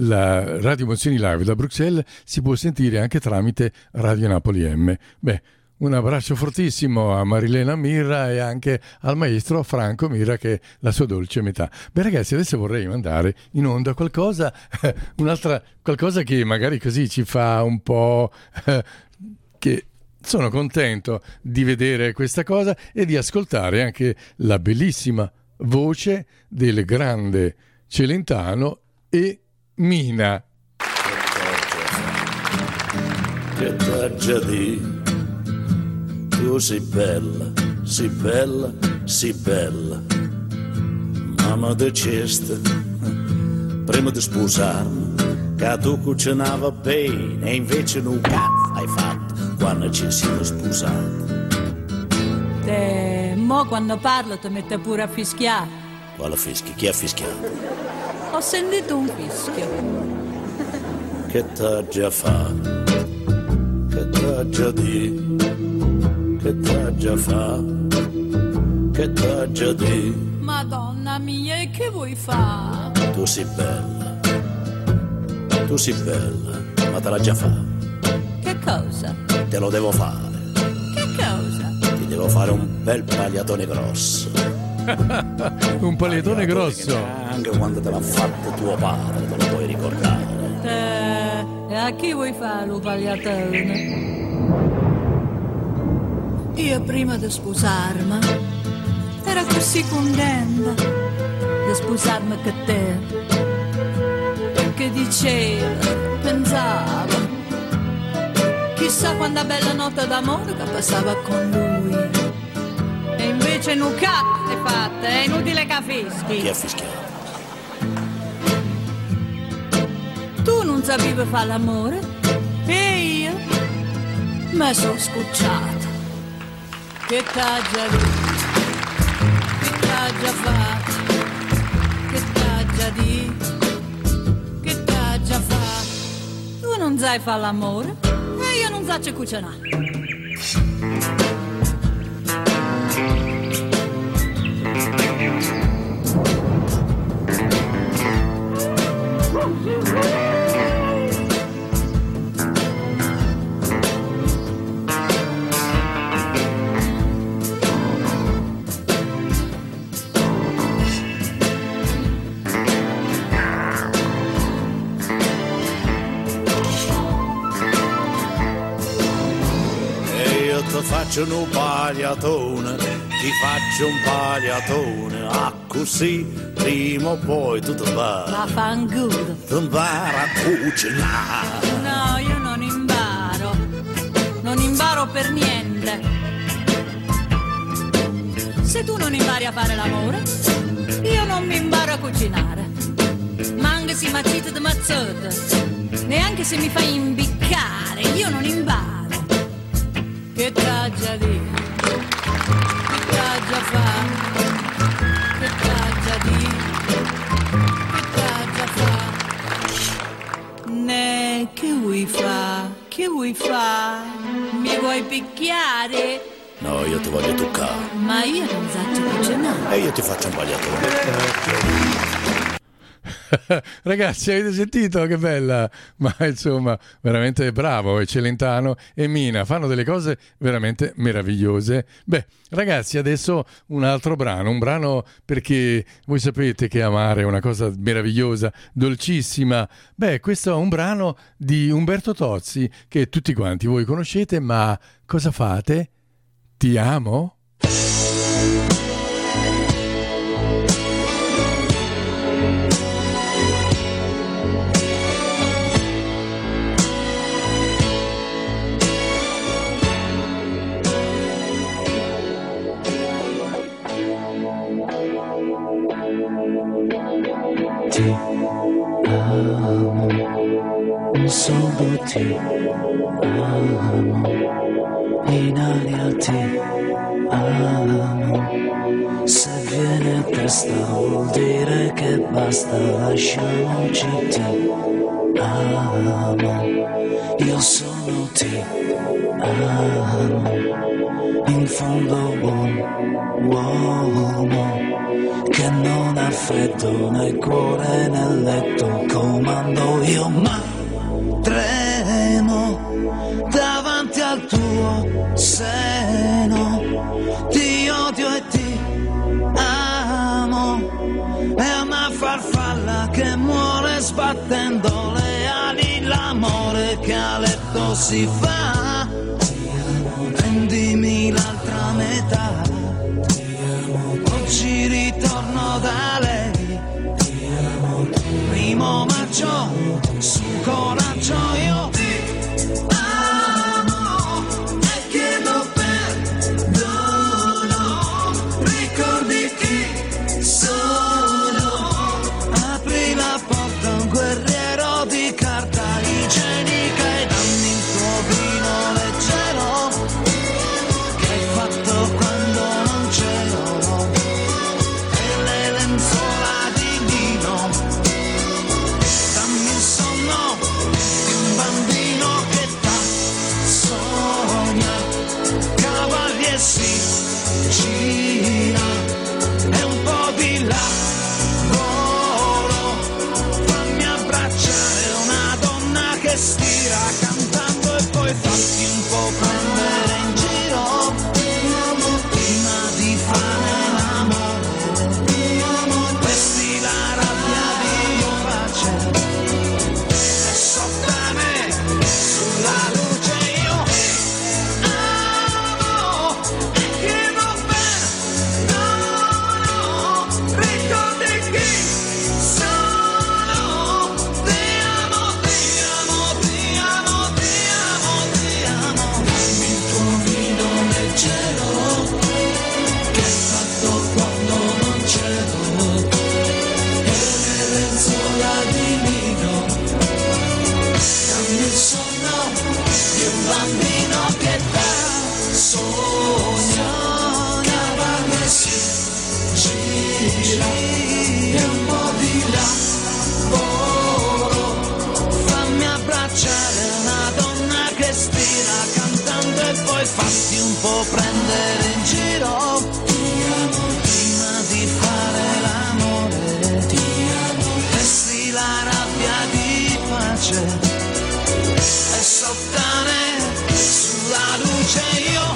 A: la Radio Emozioni Live da Bruxelles si può sentire anche tramite Radio Napoli M. Beh, un abbraccio fortissimo a Marilena Mirra e anche al maestro Franco Mirra, che è la sua dolce metà. Beh ragazzi, adesso vorrei mandare in onda qualcosa che magari così ci fa un po' che sono contento di vedere questa cosa e di ascoltare anche la bellissima voce del grande Celentano e Mina.
G: Che tragedie, tu sei bella, sei bella, sei bella. Mamma diceste, prima di sposarmi, che tu cucinava bene e invece non cazzo hai fatto quando ci siamo sposati.
F: Mo quando parlo ti mette pure a fischiare.
G: Quale fischio? Chi ha fischiato?
F: Ho sentito un fischio.
G: Che t'ha già fatto? Che t'ha già detto? Che t'ha già fatto? Che t'ha già detto?
F: Madonna mia, e che vuoi fare?
G: Tu sei bella, ma te l'ha già fatto.
F: Che cosa?
G: Te lo devo fare.
F: Che cosa?
G: Ti devo fare un bel pagliatone grosso.
A: Un pagliatone grosso.
G: Anche quando te l'ha fatto tuo padre, te lo puoi ricordare.
F: E a chi vuoi fare lo pagliatone? Io prima di sposarmi ero così contenta di sposarmi con te, perché dicevo, pensavo, chissà quanta bella notte d'amore che passava con lui. E invece non cazzo è fatta, è inutile che fischi.
G: Chi ha fischiato?
F: Tu non sapevi fare l'amore e io mi sono scocciata. Che t'ha già detto? Che t'ha già fatto? Che t'ha già detto? Che t'ha già fatto? Tu non sai fare l'amore e io non so cucinare.
G: Faccio un pagliatone ti faccio un pagliatone, ah così prima o poi tu ti vai.
F: Ma fanculo.
G: Ti impara a cucinare.
F: No, io non imparo per niente. Se tu non impari a fare l'amore, io non mi imparo a cucinare. Ma anche se mazzite di mazzette, neanche se mi fai imbiccare, io non imparo. Che tragedia, che tragedia fa, che tragedia, che tragedia fa. Ne, che vuoi fa? Che vuoi fa? Mi vuoi picchiare?
G: No, io ti voglio toccare.
F: Ma io non faccio cucinare.
G: E io ti faccio un pagliatone.
A: Ragazzi, avete sentito che bella? Ma insomma, veramente bravo e Celentano e Mina fanno delle cose veramente meravigliose. Beh, ragazzi, adesso un altro brano, un brano perché voi sapete che amare è una cosa meravigliosa, dolcissima. Beh, questo è un brano di Umberto Tozzi che tutti quanti voi conoscete, ma cosa fate? Ti amo?
K: Ti amo, solo ti amo, in aria ti amo. Se viene a testa vuol dire che basta, lasciamoci, ti amo. Io sono ti amo, in fondo buon uomo che non ha freddo né cuore né letto, comando io ma tremo davanti al tuo seno, ti odio e ti amo, è una farfalla che muore sbattendo le ali, l'amore che a letto si fa, rendimi l'altra metà. Oggi ritorno da lei, primo maggio, su coraggio io ti amo e chiedo perdono, ricordi chi sono, apri la porta a un guerriero di carta igienica e dammi il tuo vino leggero che hai fatto quando non c'ero. Gira e un po' di lavoro, fammi abbracciare una donna che stira cantando e poi fatti un po' prendere in giro prima di fare l'amore, vesti la rabbia di pace e sottane sulla luce io fatti un po' prendere in giro prima di fare l'amore, vesti la rabbia di pace e sottane sulla luce io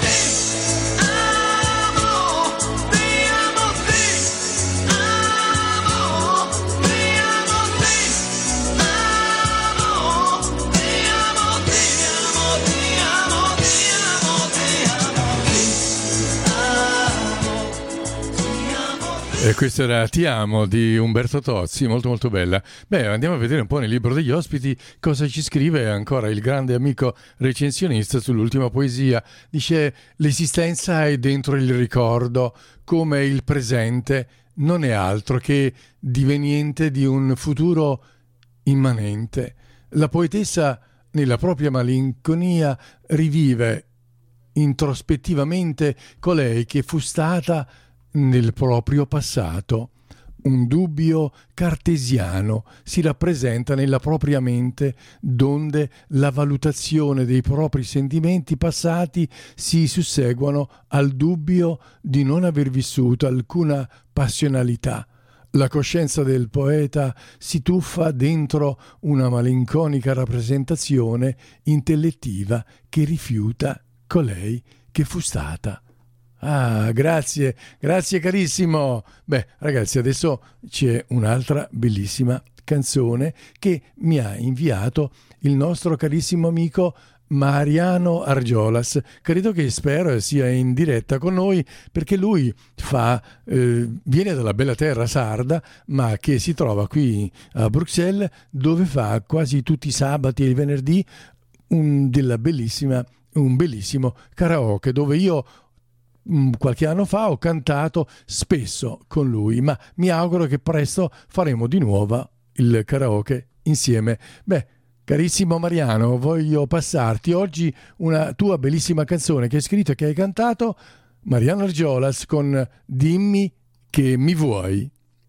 A: E questa era Ti amo di Umberto Tozzi, molto molto bella. Beh, andiamo a vedere un po' nel libro degli ospiti cosa ci scrive ancora il grande amico recensionista sull'ultima poesia. Dice: l'esistenza è dentro il ricordo, come il presente non è altro che diveniente di un futuro immanente. La poetessa, nella propria malinconia, rivive introspettivamente colei che fu stata nel proprio passato. Un dubbio cartesiano si rappresenta nella propria mente, donde la valutazione dei propri sentimenti passati si susseguono al dubbio di non aver vissuto alcuna passionalità. La coscienza del poeta si tuffa dentro una malinconica rappresentazione intellettiva che rifiuta colei che fu stata. Ah, grazie carissimo. Beh, ragazzi, adesso c'è un'altra bellissima canzone che mi ha inviato il nostro carissimo amico Mariano Argiolas. Credo che, spero, sia in diretta con noi, perché lui viene dalla bella terra sarda, ma che si trova qui a Bruxelles, dove fa quasi tutti i sabati e i venerdì un bellissimo karaoke, dove io qualche anno fa ho cantato spesso con lui, ma mi auguro che presto faremo di nuovo il karaoke insieme. Beh, carissimo Mariano, voglio passarti oggi una tua bellissima canzone che hai scritto e che hai cantato, Mariano Argiolas, con Dimmi che mi vuoi.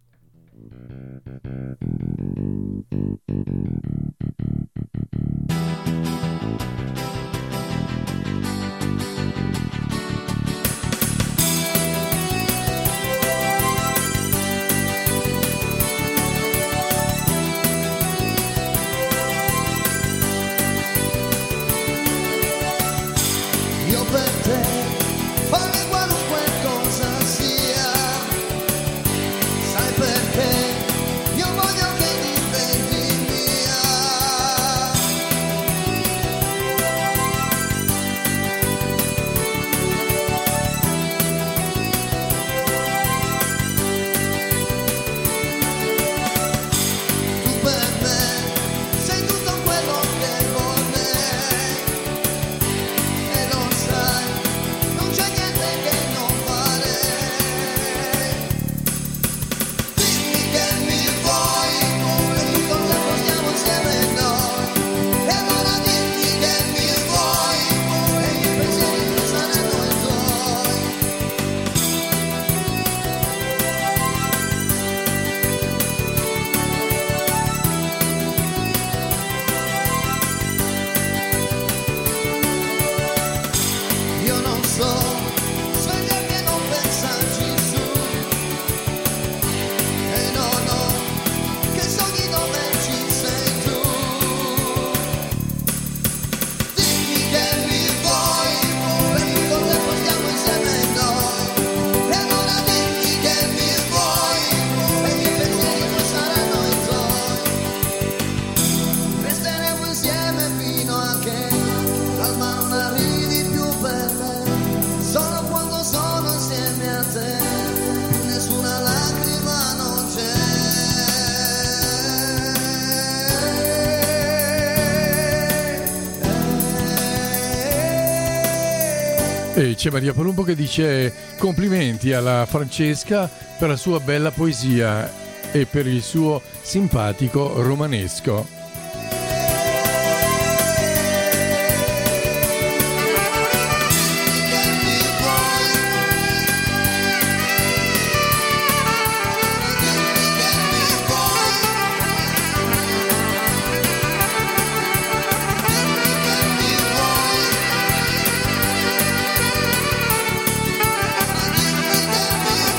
A: E c'è Maria Palumbo che dice: complimenti alla Francesca per la sua bella poesia e per il suo simpatico romanesco.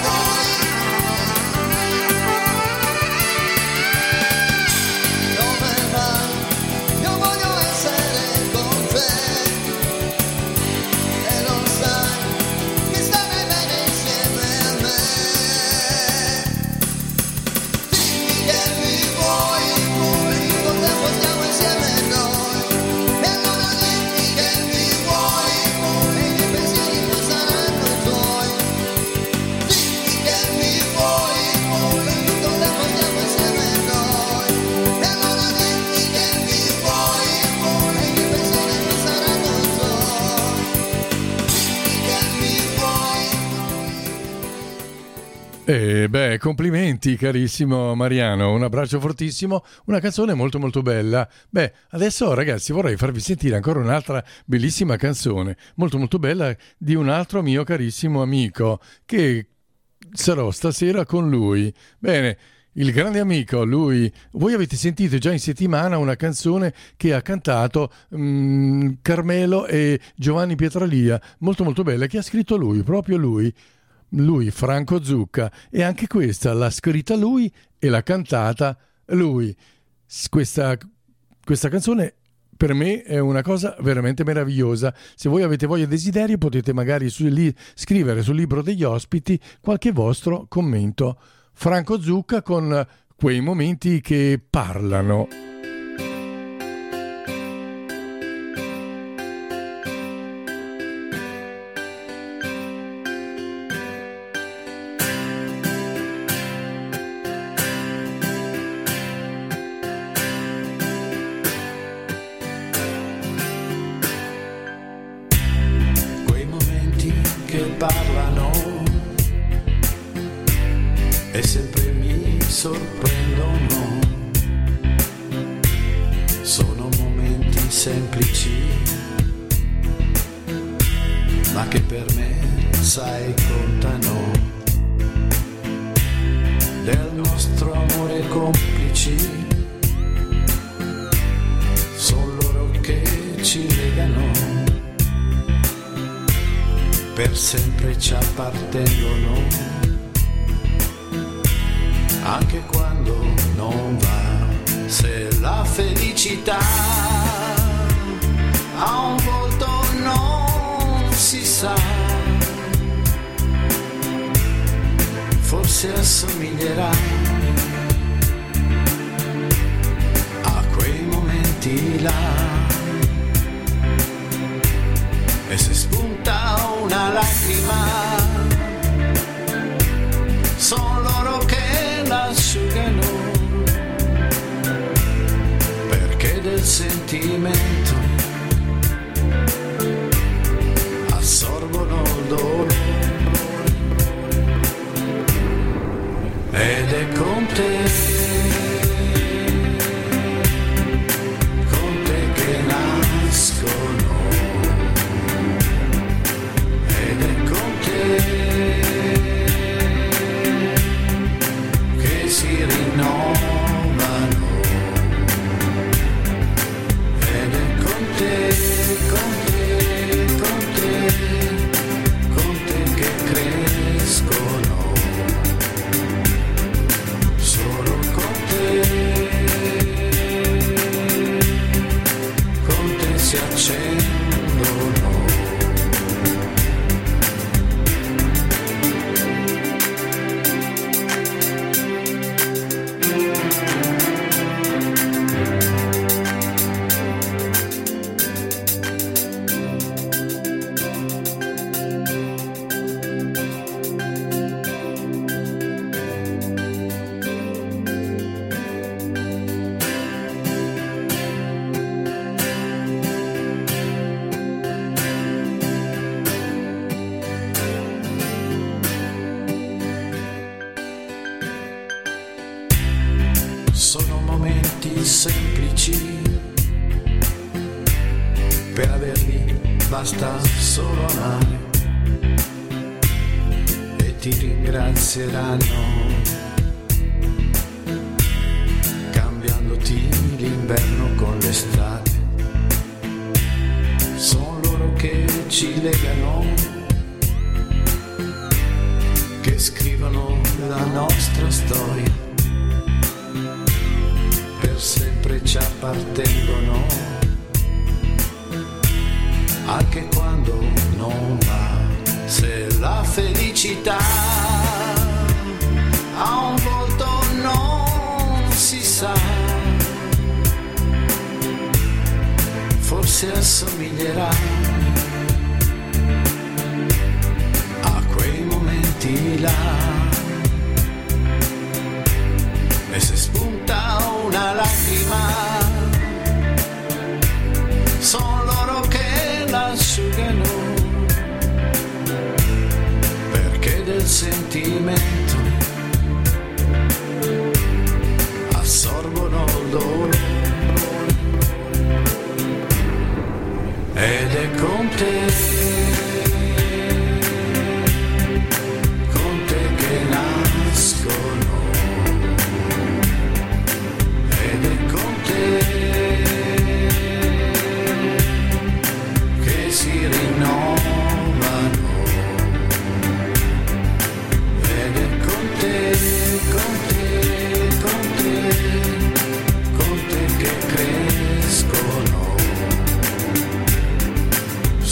L: Dove
A: Bene, complimenti carissimo Mariano, un abbraccio fortissimo, una canzone molto molto bella. Beh, adesso ragazzi vorrei farvi sentire ancora un'altra bellissima canzone, molto molto bella, di un altro mio carissimo amico, che sarò stasera con lui. Bene, il grande amico, lui, voi avete sentito già in settimana una canzone che ha cantato Carmelo e Giovanni Pietralia, molto molto bella, che ha scritto lui, proprio lui, Franco Zucca, e anche questa l'ha scritta lui e l'ha cantata lui. Questa canzone per me è una cosa veramente meravigliosa. Se voi avete voglia e desiderio potete magari scrivere sul libro degli ospiti qualche vostro commento. Franco Zucca con Quei momenti che parlano.
K: Quei momenti che parlano e sempre mi sorprendono, sono momenti semplici, ma che per me, sai, contano, del nostro amore complici, sono loro che ci legano, per sempre ci appartengono. Anche quando non va, se la felicità ha un volto non si sa, forse assomiglierà a quei momenti là, e se spunta una lacrima sono loro che l'asciugano, perché del sentimento assorbono il dolore, ed è con te che nascono, ed è con te si rinnovano, ed è con te che crescono, solo con te si accendono. Sono momenti semplici, per averli basta solo amare, e ti ringrazieranno, cambiandoti l'inverno con l'estate. Sono loro che ci legano, che scrivono la nostra storia, per sempre ci appartengono, anche quando non va, se la felicità ha un volto non si sa, forse assomiglierà a quei momenti là, e se spunta una lacrima sono loro che l'asciugano, perché del sentimento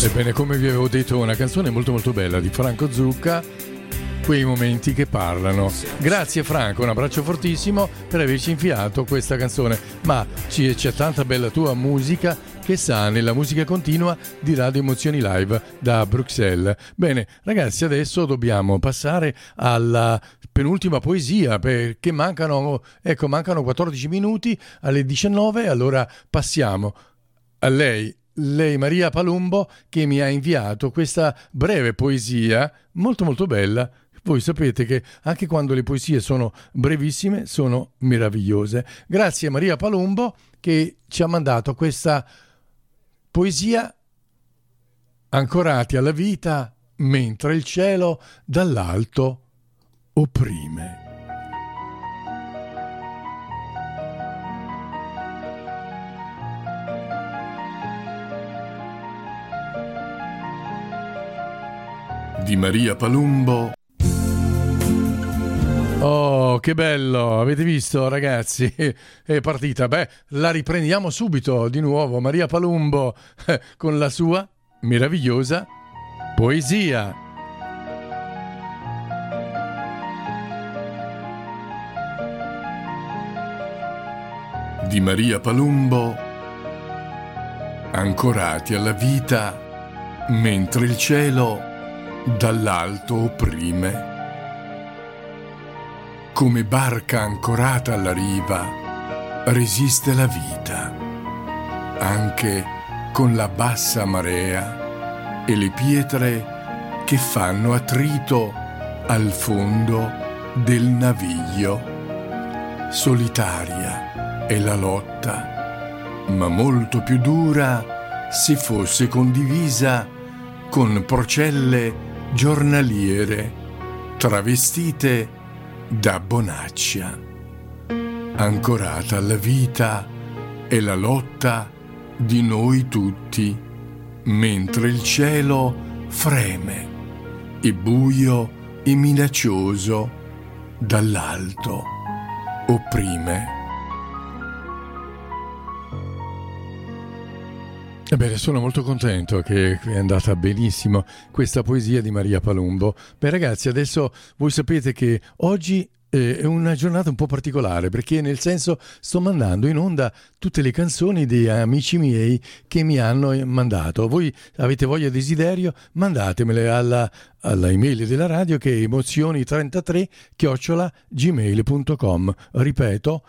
A: Ebbene, come vi avevo detto, una canzone molto molto bella di Franco Zucca, Quei momenti che parlano. Grazie Franco, un abbraccio fortissimo per averci infiato questa canzone, ma c'è tanta bella tua musica che sta nella musica continua di Radio Emozioni Live da Bruxelles. Bene ragazzi, adesso dobbiamo passare alla penultima poesia, perché mancano 14 minuti alle 19, allora passiamo a lei Maria Palumbo, che mi ha inviato questa breve poesia molto molto bella. Voi sapete che anche quando le poesie sono brevissime sono meravigliose. Grazie Maria Palumbo che ci ha mandato questa poesia: ancorati alla vita mentre il cielo dall'alto opprime. Di Maria Palumbo. Oh, che bello! Avete visto, ragazzi? È partita. Beh, la riprendiamo subito di nuovo. Maria Palumbo con la sua meravigliosa poesia. Di Maria Palumbo. Ancorati alla vita mentre il cielo dall'alto opprime. Come barca ancorata alla riva resiste la vita, anche con la bassa marea e le pietre che fanno attrito al fondo del naviglio. Solitaria è la lotta, ma molto più dura se fosse condivisa con procelle giornaliere travestite da bonaccia. Ancorata alla vita è la lotta di noi tutti, mentre il cielo freme e buio e minaccioso dall'alto opprime. Ebbene, sono molto contento che è andata benissimo questa poesia di Maria Palumbo. Beh ragazzi, adesso voi sapete che oggi è una giornata un po' particolare, perché nel senso sto mandando in onda tutte le canzoni di amici miei che mi hanno mandato. Voi avete voglia e desiderio? Mandatemele alla email della radio, che è emozioni33@gmail.com. Ripeto,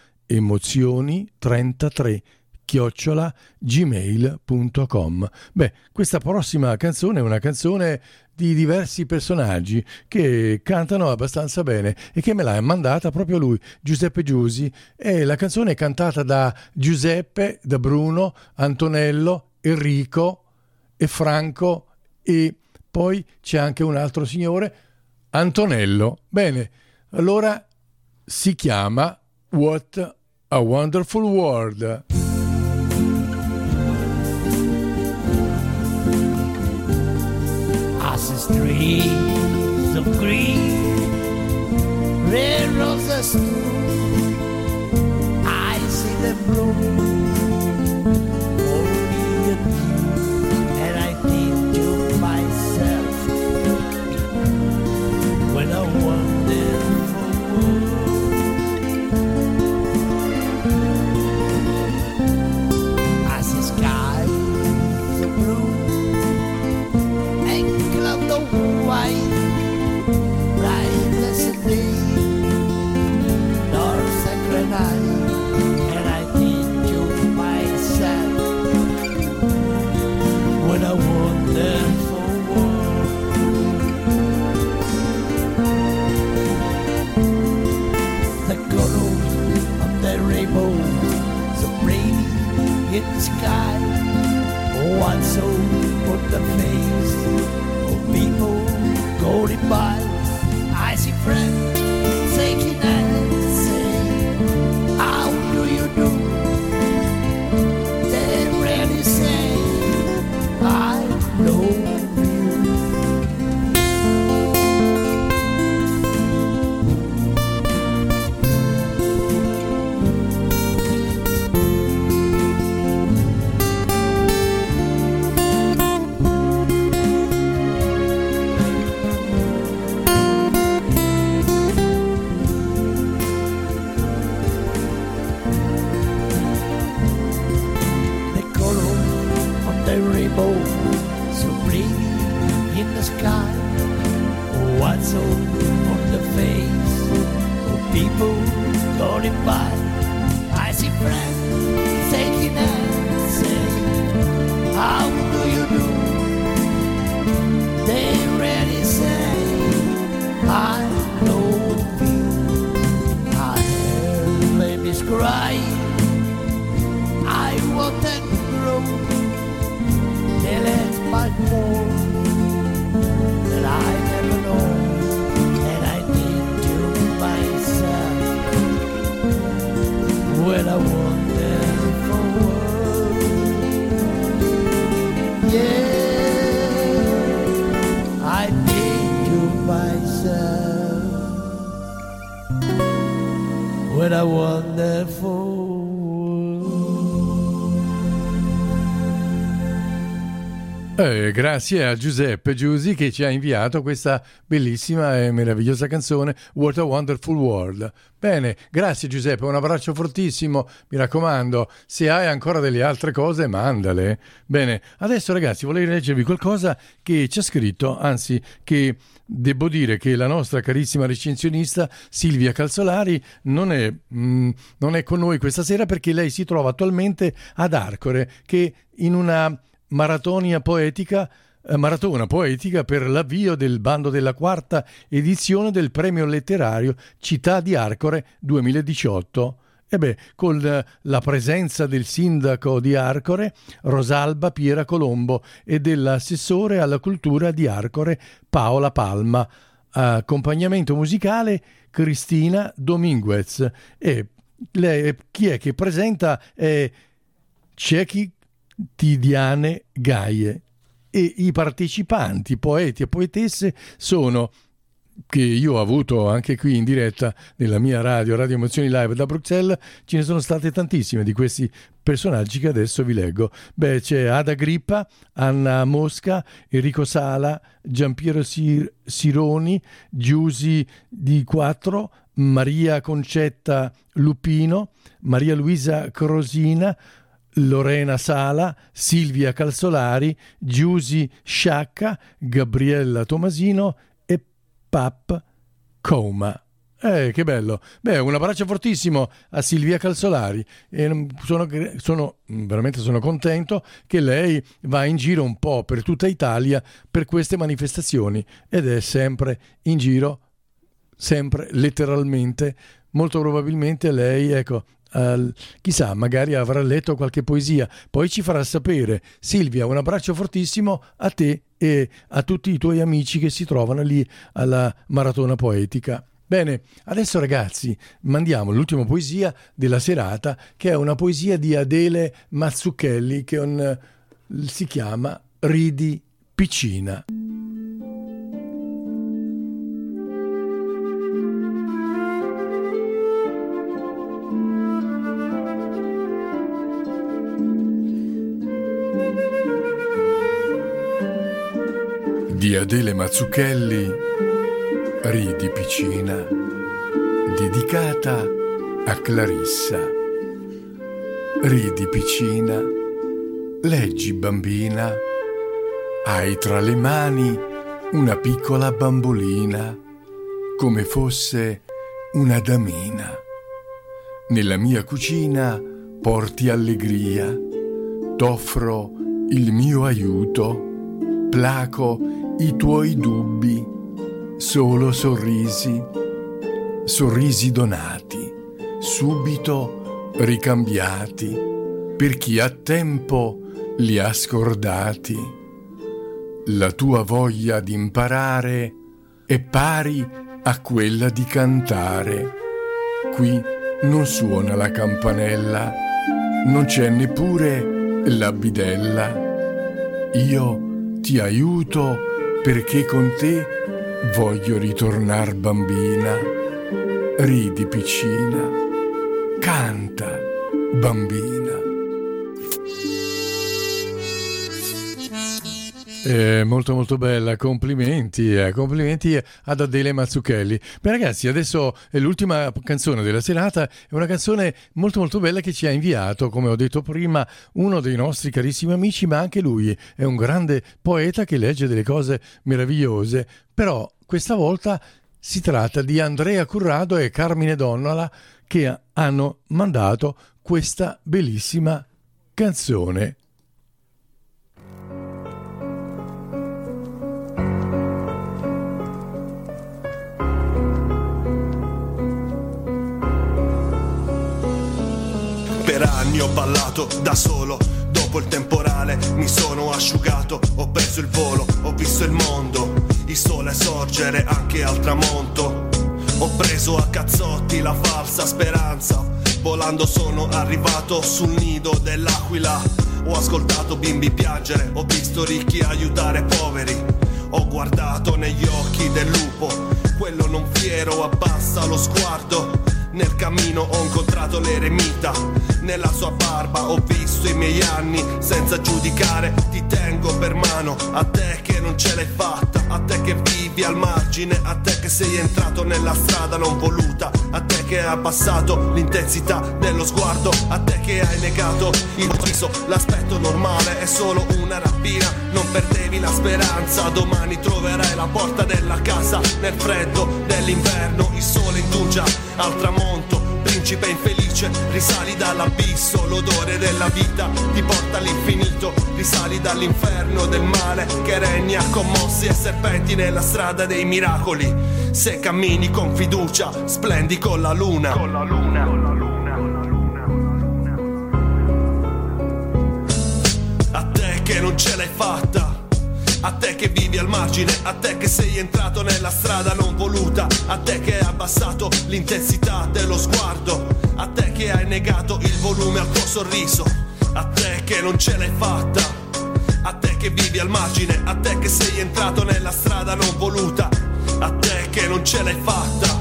A: emozioni33@gmail.com. Beh, questa prossima canzone è una canzone di diversi personaggi che cantano abbastanza bene e che me l'ha mandata proprio lui, Giuseppe Giusi, e la canzone è cantata da Giuseppe, da Bruno, Antonello, Enrico e Franco, e poi c'è anche un altro signore, Antonello. Bene, allora si chiama What a Wonderful World.
K: Trees of green, red roses too. I see them bloom for me and you, and I think to myself, when a wonderful world. I see skies of blue and clouds of white, bright blessed day, dark sacred night, and I think to myself, what a wonderful world. The color of the rainbow, so pretty in the sky, one soul put the face of people going by. I see friends shaking hands, saying, how do you do? They really say, I love you. rainbow so pretty in the sky. What's on the face of people going by? I see friends taking hands, saying, how do you do? They really say, I love you. I heard babies cry, I want them to grow. They let my more that I never know, and I need to myself when I want them for world. Yeah, I need to myself when I want them for world.
A: Grazie a Giuseppe Giusi che ci ha inviato questa bellissima e meravigliosa canzone What a Wonderful World. Bene, grazie Giuseppe, un abbraccio fortissimo, mi raccomando, se hai ancora delle altre cose mandale. Bene, adesso ragazzi vorrei leggervi qualcosa che ci ha scritto, anzi che devo dire che la nostra carissima recensionista Silvia Calzolari non è con noi questa sera perché lei si trova attualmente ad Arcore, che in una maratona poetica per l'avvio del bando della quarta edizione del premio letterario Città di Arcore 2018. Con la presenza del sindaco di Arcore, Rosalba Piera Colombo, e dell'assessore alla cultura di Arcore, Paola Palma. Accompagnamento musicale Cristina Dominguez. E chi è che presenta è Cecchi Tidiane Gaie, e i partecipanti, poeti e poetesse, sono, che io ho avuto anche qui in diretta nella mia Radio Emozioni Live da Bruxelles, ce ne sono state tantissime di questi personaggi che adesso vi leggo. C'è Ada Grippa, Anna Mosca, Enrico Sala, Giampiero Sironi, Giusi Di Quattro, Maria Concetta Lupino, Maria Luisa Crosina, Lorena Sala, Silvia Calzolari, Giusi Sciacca, Gabriella Tomasino e Pap Coma. Che bello! Un abbraccio fortissimo a Silvia Calzolari, e sono contento che lei va in giro un po' per tutta Italia per queste manifestazioni, ed è sempre in giro, sempre letteralmente. Molto probabilmente lei, chissà, magari avrà letto qualche poesia, poi ci farà sapere. Silvia, un abbraccio fortissimo a te e a tutti i tuoi amici che si trovano lì alla maratona poetica. Bene, adesso ragazzi mandiamo l'ultima poesia della serata, che è una poesia di Adele Mazzucchelli che si chiama Ridi piccina. Di Adele Mazzucchelli, Ridi piccina, dedicata a Clarissa. Ridi piccina, leggi bambina, hai tra le mani una piccola bambolina, come fosse una damina. Nella mia cucina porti allegria, t'offro il mio aiuto, placo i tuoi dubbi, solo sorrisi, sorrisi donati, subito ricambiati, per chi a tempo li ha scordati. La tua voglia di imparare è pari a quella di cantare. Qui non suona la campanella, non c'è neppure la bidella. Io ti aiuto perché con te voglio ritornar bambina. Ridi piccina, canta bambina. Molto molto bella, complimenti ad Adele Mazzucchelli. Beh ragazzi, adesso è l'ultima canzone della serata, è una canzone molto molto bella che ci ha inviato, come ho detto prima, uno dei nostri carissimi amici, ma anche lui è un grande poeta che legge delle cose meravigliose, però questa volta si tratta di Andrea Currado e Carmine Donnola che hanno mandato questa bellissima canzone.
L: Per anni ho ballato da solo, dopo il temporale mi sono asciugato, ho preso il volo, ho visto il mondo, il sole sorgere anche al tramonto. Ho preso a cazzotti la falsa speranza, volando sono arrivato sul nido dell'aquila. Ho ascoltato bimbi piangere, ho visto ricchi aiutare poveri. Ho guardato negli occhi del lupo, quello non fiero abbassa lo sguardo. Nel cammino ho incontrato l'eremita, nella sua barba ho visto i miei anni. Senza giudicare ti tengo per mano, a te che non ce l'hai fatta, a te che vivi al margine, a te che sei entrato nella strada non voluta, a te che hai abbassato l'intensità dello sguardo, a te che hai negato il riso. L'aspetto normale è solo una rapina, non perdevi la speranza, domani troverai la porta della casa. Nel freddo dell'inverno il sole indugia al tramonto, principe infelice, risali dall'abisso, l'odore della vita ti porta all'infinito, risali dall'inferno del male che regna, commossi e serpenti nella strada dei miracoli. Se cammini con fiducia, splendi con la luna. Con la luna. A te che non ce l'hai fatta, a te che vivi al margine, a te che sei entrato nella strada non voluta, a te che hai abbassato l'intensità dello sguardo, a te che hai negato il volume al tuo sorriso, a te che non ce l'hai fatta, a te che vivi al margine, a te che sei entrato nella strada non voluta, a te che non ce l'hai fatta.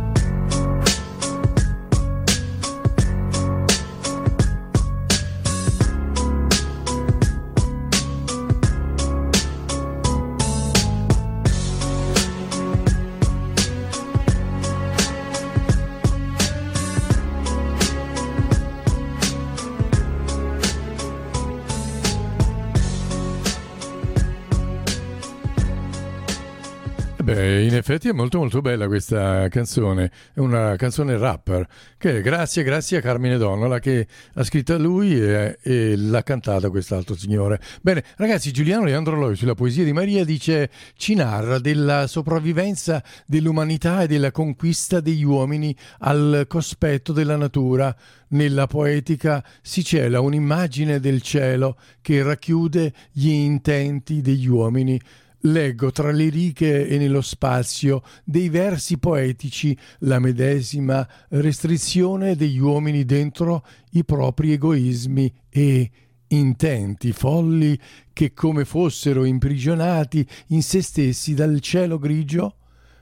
A: Beh, in effetti è molto molto bella questa canzone, è una canzone rapper, che grazie a Carmine Donnola che ha scritto lui e l'ha cantata quest'altro signore. Bene, ragazzi, Giuliano Leandro Loi sulla poesia di Maria dice: ci narra della sopravvivenza dell'umanità e della conquista degli uomini al cospetto della natura. Nella poetica si cela un'immagine del cielo che racchiude gli intenti degli uomini. Leggo tra le righe e nello spazio dei versi poetici la medesima restrizione degli uomini dentro i propri egoismi e intenti folli che, come fossero imprigionati in se stessi dal cielo grigio,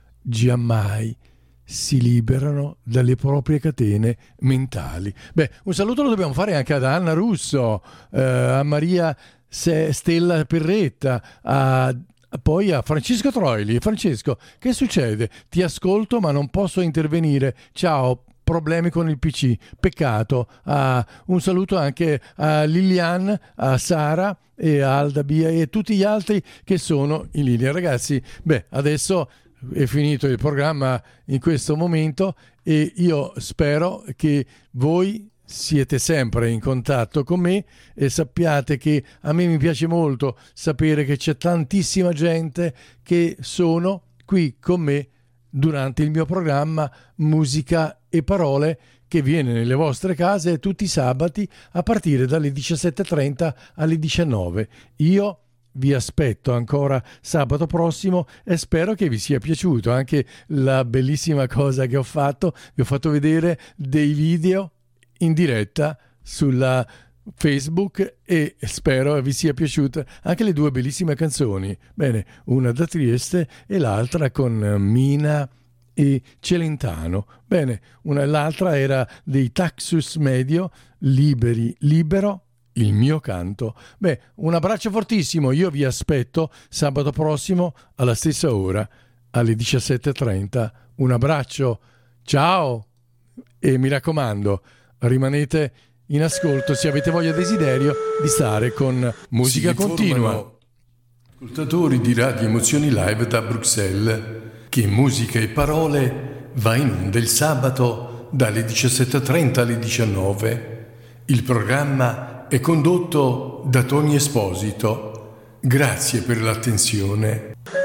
A: giammai si liberano dalle proprie catene mentali. Beh, un saluto lo dobbiamo fare anche ad Anna Russo, a Maria Stella Perretta, poi a Francesco Troili. Francesco, che succede? Ti ascolto ma non posso intervenire. Ciao, problemi con il PC, peccato. Un saluto anche a Lilian, a Sara e a Aldabia e a tutti gli altri che sono in linea. Ragazzi, beh, adesso è finito il programma in questo momento e io spero che voi siete sempre in contatto con me e sappiate che a me mi piace molto sapere che c'è tantissima gente che sono qui con me durante il mio programma Musica e Parole, che viene nelle vostre case tutti i sabati a partire dalle 17:30 alle 19. Io vi aspetto ancora sabato prossimo e spero che vi sia piaciuto anche la bellissima cosa che ho fatto. Vi ho fatto vedere dei video in diretta sulla Facebook e spero vi sia piaciuta anche le due bellissime canzoni. Bene, una da Trieste e l'altra con Mina e Celentano. Bene, l'altra era dei Taxus Medio, Libero il mio canto. Beh, un abbraccio fortissimo, io vi aspetto sabato prossimo alla stessa ora, alle 17:30. Un abbraccio, ciao, e mi raccomando, rimanete in ascolto se avete voglia e desiderio di stare con musica continua. Ascoltatori di Radio Emozioni Live da Bruxelles, che musica e parole va in onda il sabato dalle 17:30 alle 19. Il programma è condotto da Tony Esposito. Grazie per l'attenzione.